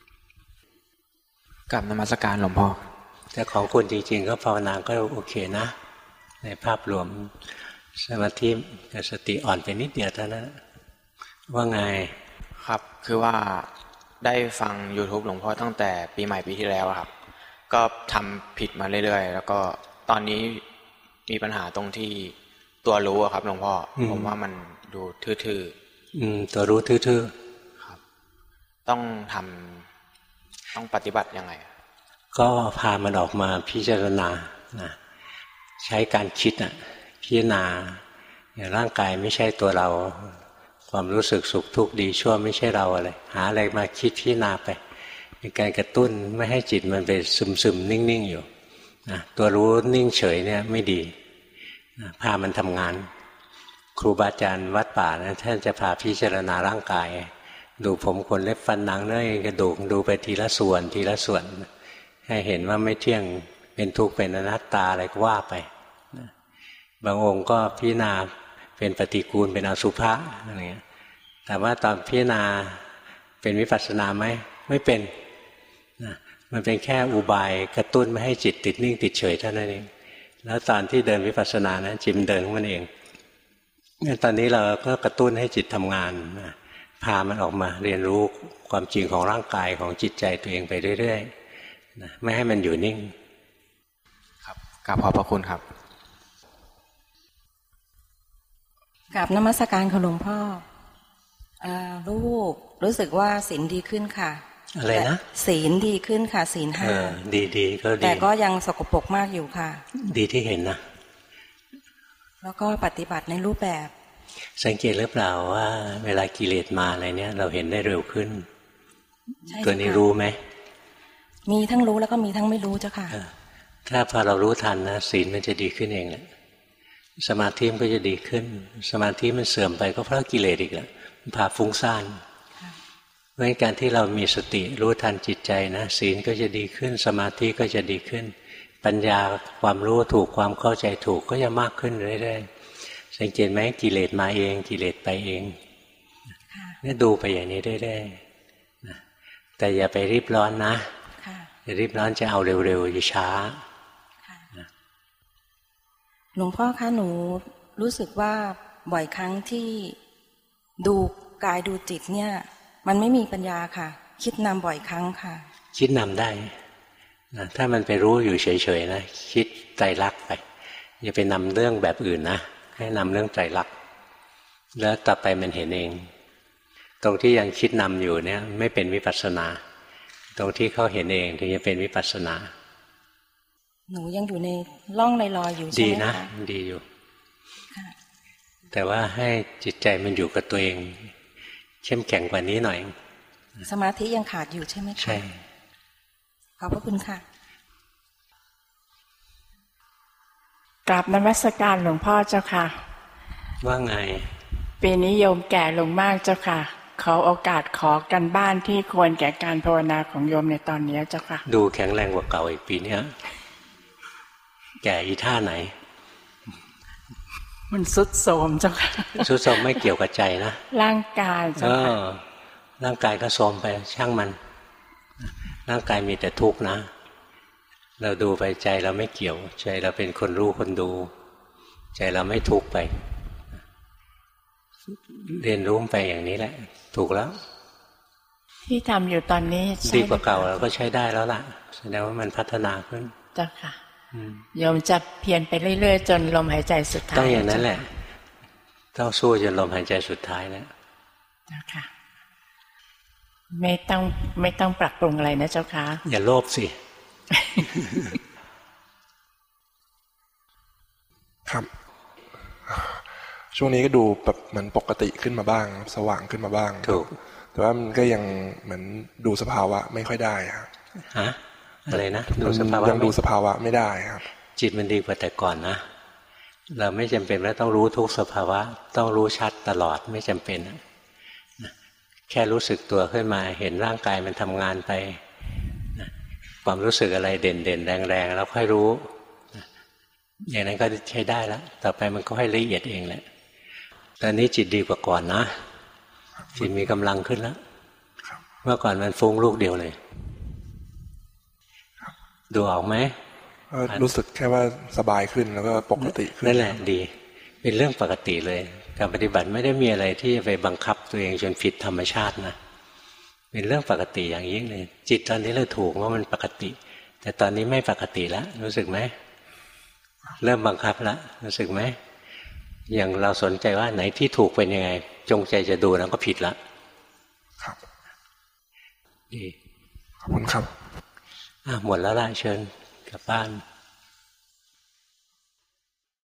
[SPEAKER 13] กราบนมัสการหลวงพ่อ
[SPEAKER 1] แต่ของคุณจริงๆก็ภาวนาก็โอเคนะในภาพรวมสมาธิกับสติอ่อนไปนิดเดียวเท่านั้นว่าไง
[SPEAKER 13] ครับคือว่าได้ฟัง YouTube หลวงพ่อตั้งแต่ปีใหม่ปีที่แล้วครับก็ทำผิดมาเรื่อยๆแล้วก็ตอนนี้มีปัญหาตรงที่ตัวรู้ครับหลวงพ่อผมว่ามันดูทื่อ
[SPEAKER 1] ๆตัวรู้ทื่อ
[SPEAKER 13] ๆครับต้องปฏิบัติยังไง
[SPEAKER 1] ก็พามันออกมาพิจารณานะใช้การคิดพิจารณาอย่างร่างกายไม่ใช่ตัวเราความรู้สึกสุขทุกข์ดีชั่วไม่ใช่เราอะไรหาอะไรมาคิดพิจารณาไปเป็นการกระตุ้นไม่ให้จิตมันไปซึมๆนิ่งๆอยู่นะตัวรู้นิ่งเฉยเนี่ยไม่ดีนะพามันทำงานครูบาอาจารย์วัดป่านะท่านจะพาพิจารณาร่างกายดูผมขนเล็บฟันหนังเนื้อกระดูกดูไปทีละส่วนให้เห็นว่าไม่เที่ยงเป็นทุกข์เป็นอนัตตาอะไรก็ว่าไปนะบางองค์ก็พิจารณาเป็นปฏิกูลเป็นอสุภะอะไรเงี้ยแต่ว่าตอนพิจารณาเป็นวิปัสสนาไหมไม่เป็นนะมันเป็นแค่อุบายกระตุ้นไม่ให้จิตติดนิ่งติดเฉยเท่านั้นเองแล้วตอนที่เดินวิปัสสนานะจิตมันเดินของมันเองงั้นตอนนี้เราก็กระตุ้นให้จิตทำงานนะพามันออกมาเรียนรู้ความจริงของร่างกายของจิตใจตัวเองไปเรื่อยๆนะไม่ให้มันอยู่นิ่ง
[SPEAKER 13] ครับกราบขอบพระคุณครับ
[SPEAKER 11] กราบนมัสการของหลวงพ่อ
[SPEAKER 14] ลูกรู้สึกว่าศีลดีขึ้นค่ะ
[SPEAKER 2] อะไรนะ
[SPEAKER 14] ศีลดีขึ้นค่ะศีล 5
[SPEAKER 2] ดีก็ดี
[SPEAKER 14] แต่ก็ยังสกปรกมากอยู่ค่ะ
[SPEAKER 2] ดีที่เห็นนะ
[SPEAKER 14] แล้วก็ปฏิบัติในรูปแบบ
[SPEAKER 2] สังเกตหรือเปล่าว่าเวลากิเลสมาอะไรเนี่ยเราเห็นได้เร็วขึ้นตัวนี้รู้ไหม
[SPEAKER 14] มีทั้งรู้แล้วก็มีทั้งไม่รู้เจ้าค่ะ
[SPEAKER 2] ถ้าพอเรารู้ทันนะศีลมันจะดีขึ้นเองแหละสมาธิมันก็จะดีขึ้นสมาธิมันเสื่อมไปก็เพราะกิเลสอีกแล้วพาฟุ้งซ่านเพราะการที่เรามีสติรู้ทันจิตใจนะศีลก็จะดีขึ้นสมาธิก็จะดีขึ้นปัญญาความรู้ถูกความเข้าใจถูกก็จะมากขึ้นเรื่อยๆสังเกตไหมกิเลสมาเองกิเลสไปเองนี่ดูไปอย่างนี้เรื่อยๆแต่อย่าไปรีบร้อนนะอย่ารีบร้อนจะเอาเร็วๆอย่าช้า
[SPEAKER 14] หลวงพ่อคะหนูรู้สึกว่าบ่อยครั้งที่ดูกายดูจิตเนี่ยมันไม่มีปัญญาค่ะคิดนำบ่อยครั้งค่ะ
[SPEAKER 2] คิดนำได้นะถ้ามันไปรู้อยู่เฉยๆนะคิดไตรลักษณ์ไปอย่าไปนำเรื่องแบบอื่นนะให้นำเรื่องไตรลักษณ์แล้วต่อไปมันเห็นเองตรงที่ยังคิดนำอยู่เนี่ยไม่เป็นวิปัสสนาตรงที่เขาเห็นเองถึงจะเป็นวิปัสสนา
[SPEAKER 14] หนูยังอยู่ในร่องลอยๆอยู่ใช่ไหมคะ
[SPEAKER 2] ดีนะดีอยู่แต่ว่าให้จิตใจมันอยู่กับตัวเองเข้มแข็งกว่านี้หน่อย
[SPEAKER 14] สมาธิยังขาดอยู่ใช่ไหมคะ
[SPEAKER 2] ใช่
[SPEAKER 14] ขอบพระคุณค่ะ
[SPEAKER 15] กราบนมัสการหลวงพ่อเจ้าค่ะ
[SPEAKER 2] ว่าไง
[SPEAKER 15] ปีนี้โยมแก่ลงมากเจ้าค่ะขอโอกาสขอกันบ้านที่ควรแก่การภาวนาของโยมในตอนนี้เจ้าค่ะ
[SPEAKER 2] ดูแข็งแรงกว่าเก่าอีกปีนี้แก่อีท่าไหน
[SPEAKER 15] มันสุดโทรมเจ้าค่ะ
[SPEAKER 2] สุดโทรมไม่เกี่ยวกับใจนะ
[SPEAKER 15] ร่างกายเจ้าค่ะ
[SPEAKER 2] ร่างกายก็โทรมไปช่างมันร่างกายมีแต่ทุกข์นะเราดูไปใจเราไม่เกี่ยวใจเราเป็นคนรู้คนดูใจเราไม่ทุกข์ไปเรียนรู้ไปอย่างนี้แหละถูกแล้ว
[SPEAKER 15] ที่ทำอยู่ตอนนี้
[SPEAKER 2] ดีกว่าเก่าเราก็ใช้ได้แล้วล่ะแสดงว่ามันพัฒนาขึ้น
[SPEAKER 15] เจ้าค่ะโยมจะเพียรไปเรื่อยๆจนลมหายใจสุดท้าย
[SPEAKER 2] ต้องอย่างนั้นแหละต้องสู้จนลมหายใจสุดท้ายแล้ว
[SPEAKER 15] เจ้าค่ะไม่ต้องปรับปรุงอะไรนะเจ้าค่ะ
[SPEAKER 2] อย่าโลภสิ
[SPEAKER 16] ครับช่วงนี้ก็ดูแบบเหมือนปกติขึ้นมาบ้างสว่างขึ้นมาบ้าง
[SPEAKER 2] ถูก
[SPEAKER 16] แต่ว่ามันก็ยังเหมือนดูสภาวะไม่ค่อยได้ครับ
[SPEAKER 2] ฮะอะไรนะดูสภาวะ
[SPEAKER 16] ยังดูสภาวะไม่ได้ครับ
[SPEAKER 2] จิตมันดีกว่าแต่ก่อนนะเราไม่จำเป็นว่าต้องรู้ทุกสภาวะต้องรู้ชัดตลอดไม่จำเป็นแค่รู้สึกตัวขึ้นมาเห็นร่างกายมันทำงานไปความรู้สึกอะไรเด่นๆแรงๆแล้วค่อยรู้อย่างนั้นก็ใช้ได้แล้วต่อไปมันก็ค่อยละเอียดเองแหละตอนนี้จิตดีกว่าก่อนนะจิตมีกำลังขึ้นแล้วเมื่อก่อนมันฟุ้งลูกเดียวเลยดูออกไหม
[SPEAKER 16] รู้สึกแค่ว่าสบายขึ้นแล้วก็ปกติขึ้น
[SPEAKER 2] นั่นแหละดีเป็นเรื่องปกติเลยการปฏิบัติไม่ได้มีอะไรที่จะไปบังคับตัวเองจนผิดธรรมชาตินะเป็นเรื่องปกติอย่างยิ่งเลยจิตตอนนี้เราถูกว่ามันปกติแต่ตอนนี้ไม่ปกติแล้วรู้สึกไหมเริ่มบังคับแล้วรู้สึกไหมอย่างเราสนใจว่าไหนที่ถูกเป็นยังไงจงใจจะดูแล้วก็ผิดละ
[SPEAKER 16] ครับ
[SPEAKER 2] ดี
[SPEAKER 16] ขอบคุณครับ
[SPEAKER 2] หมดแล้วล่ะเชิญกลับบ้าน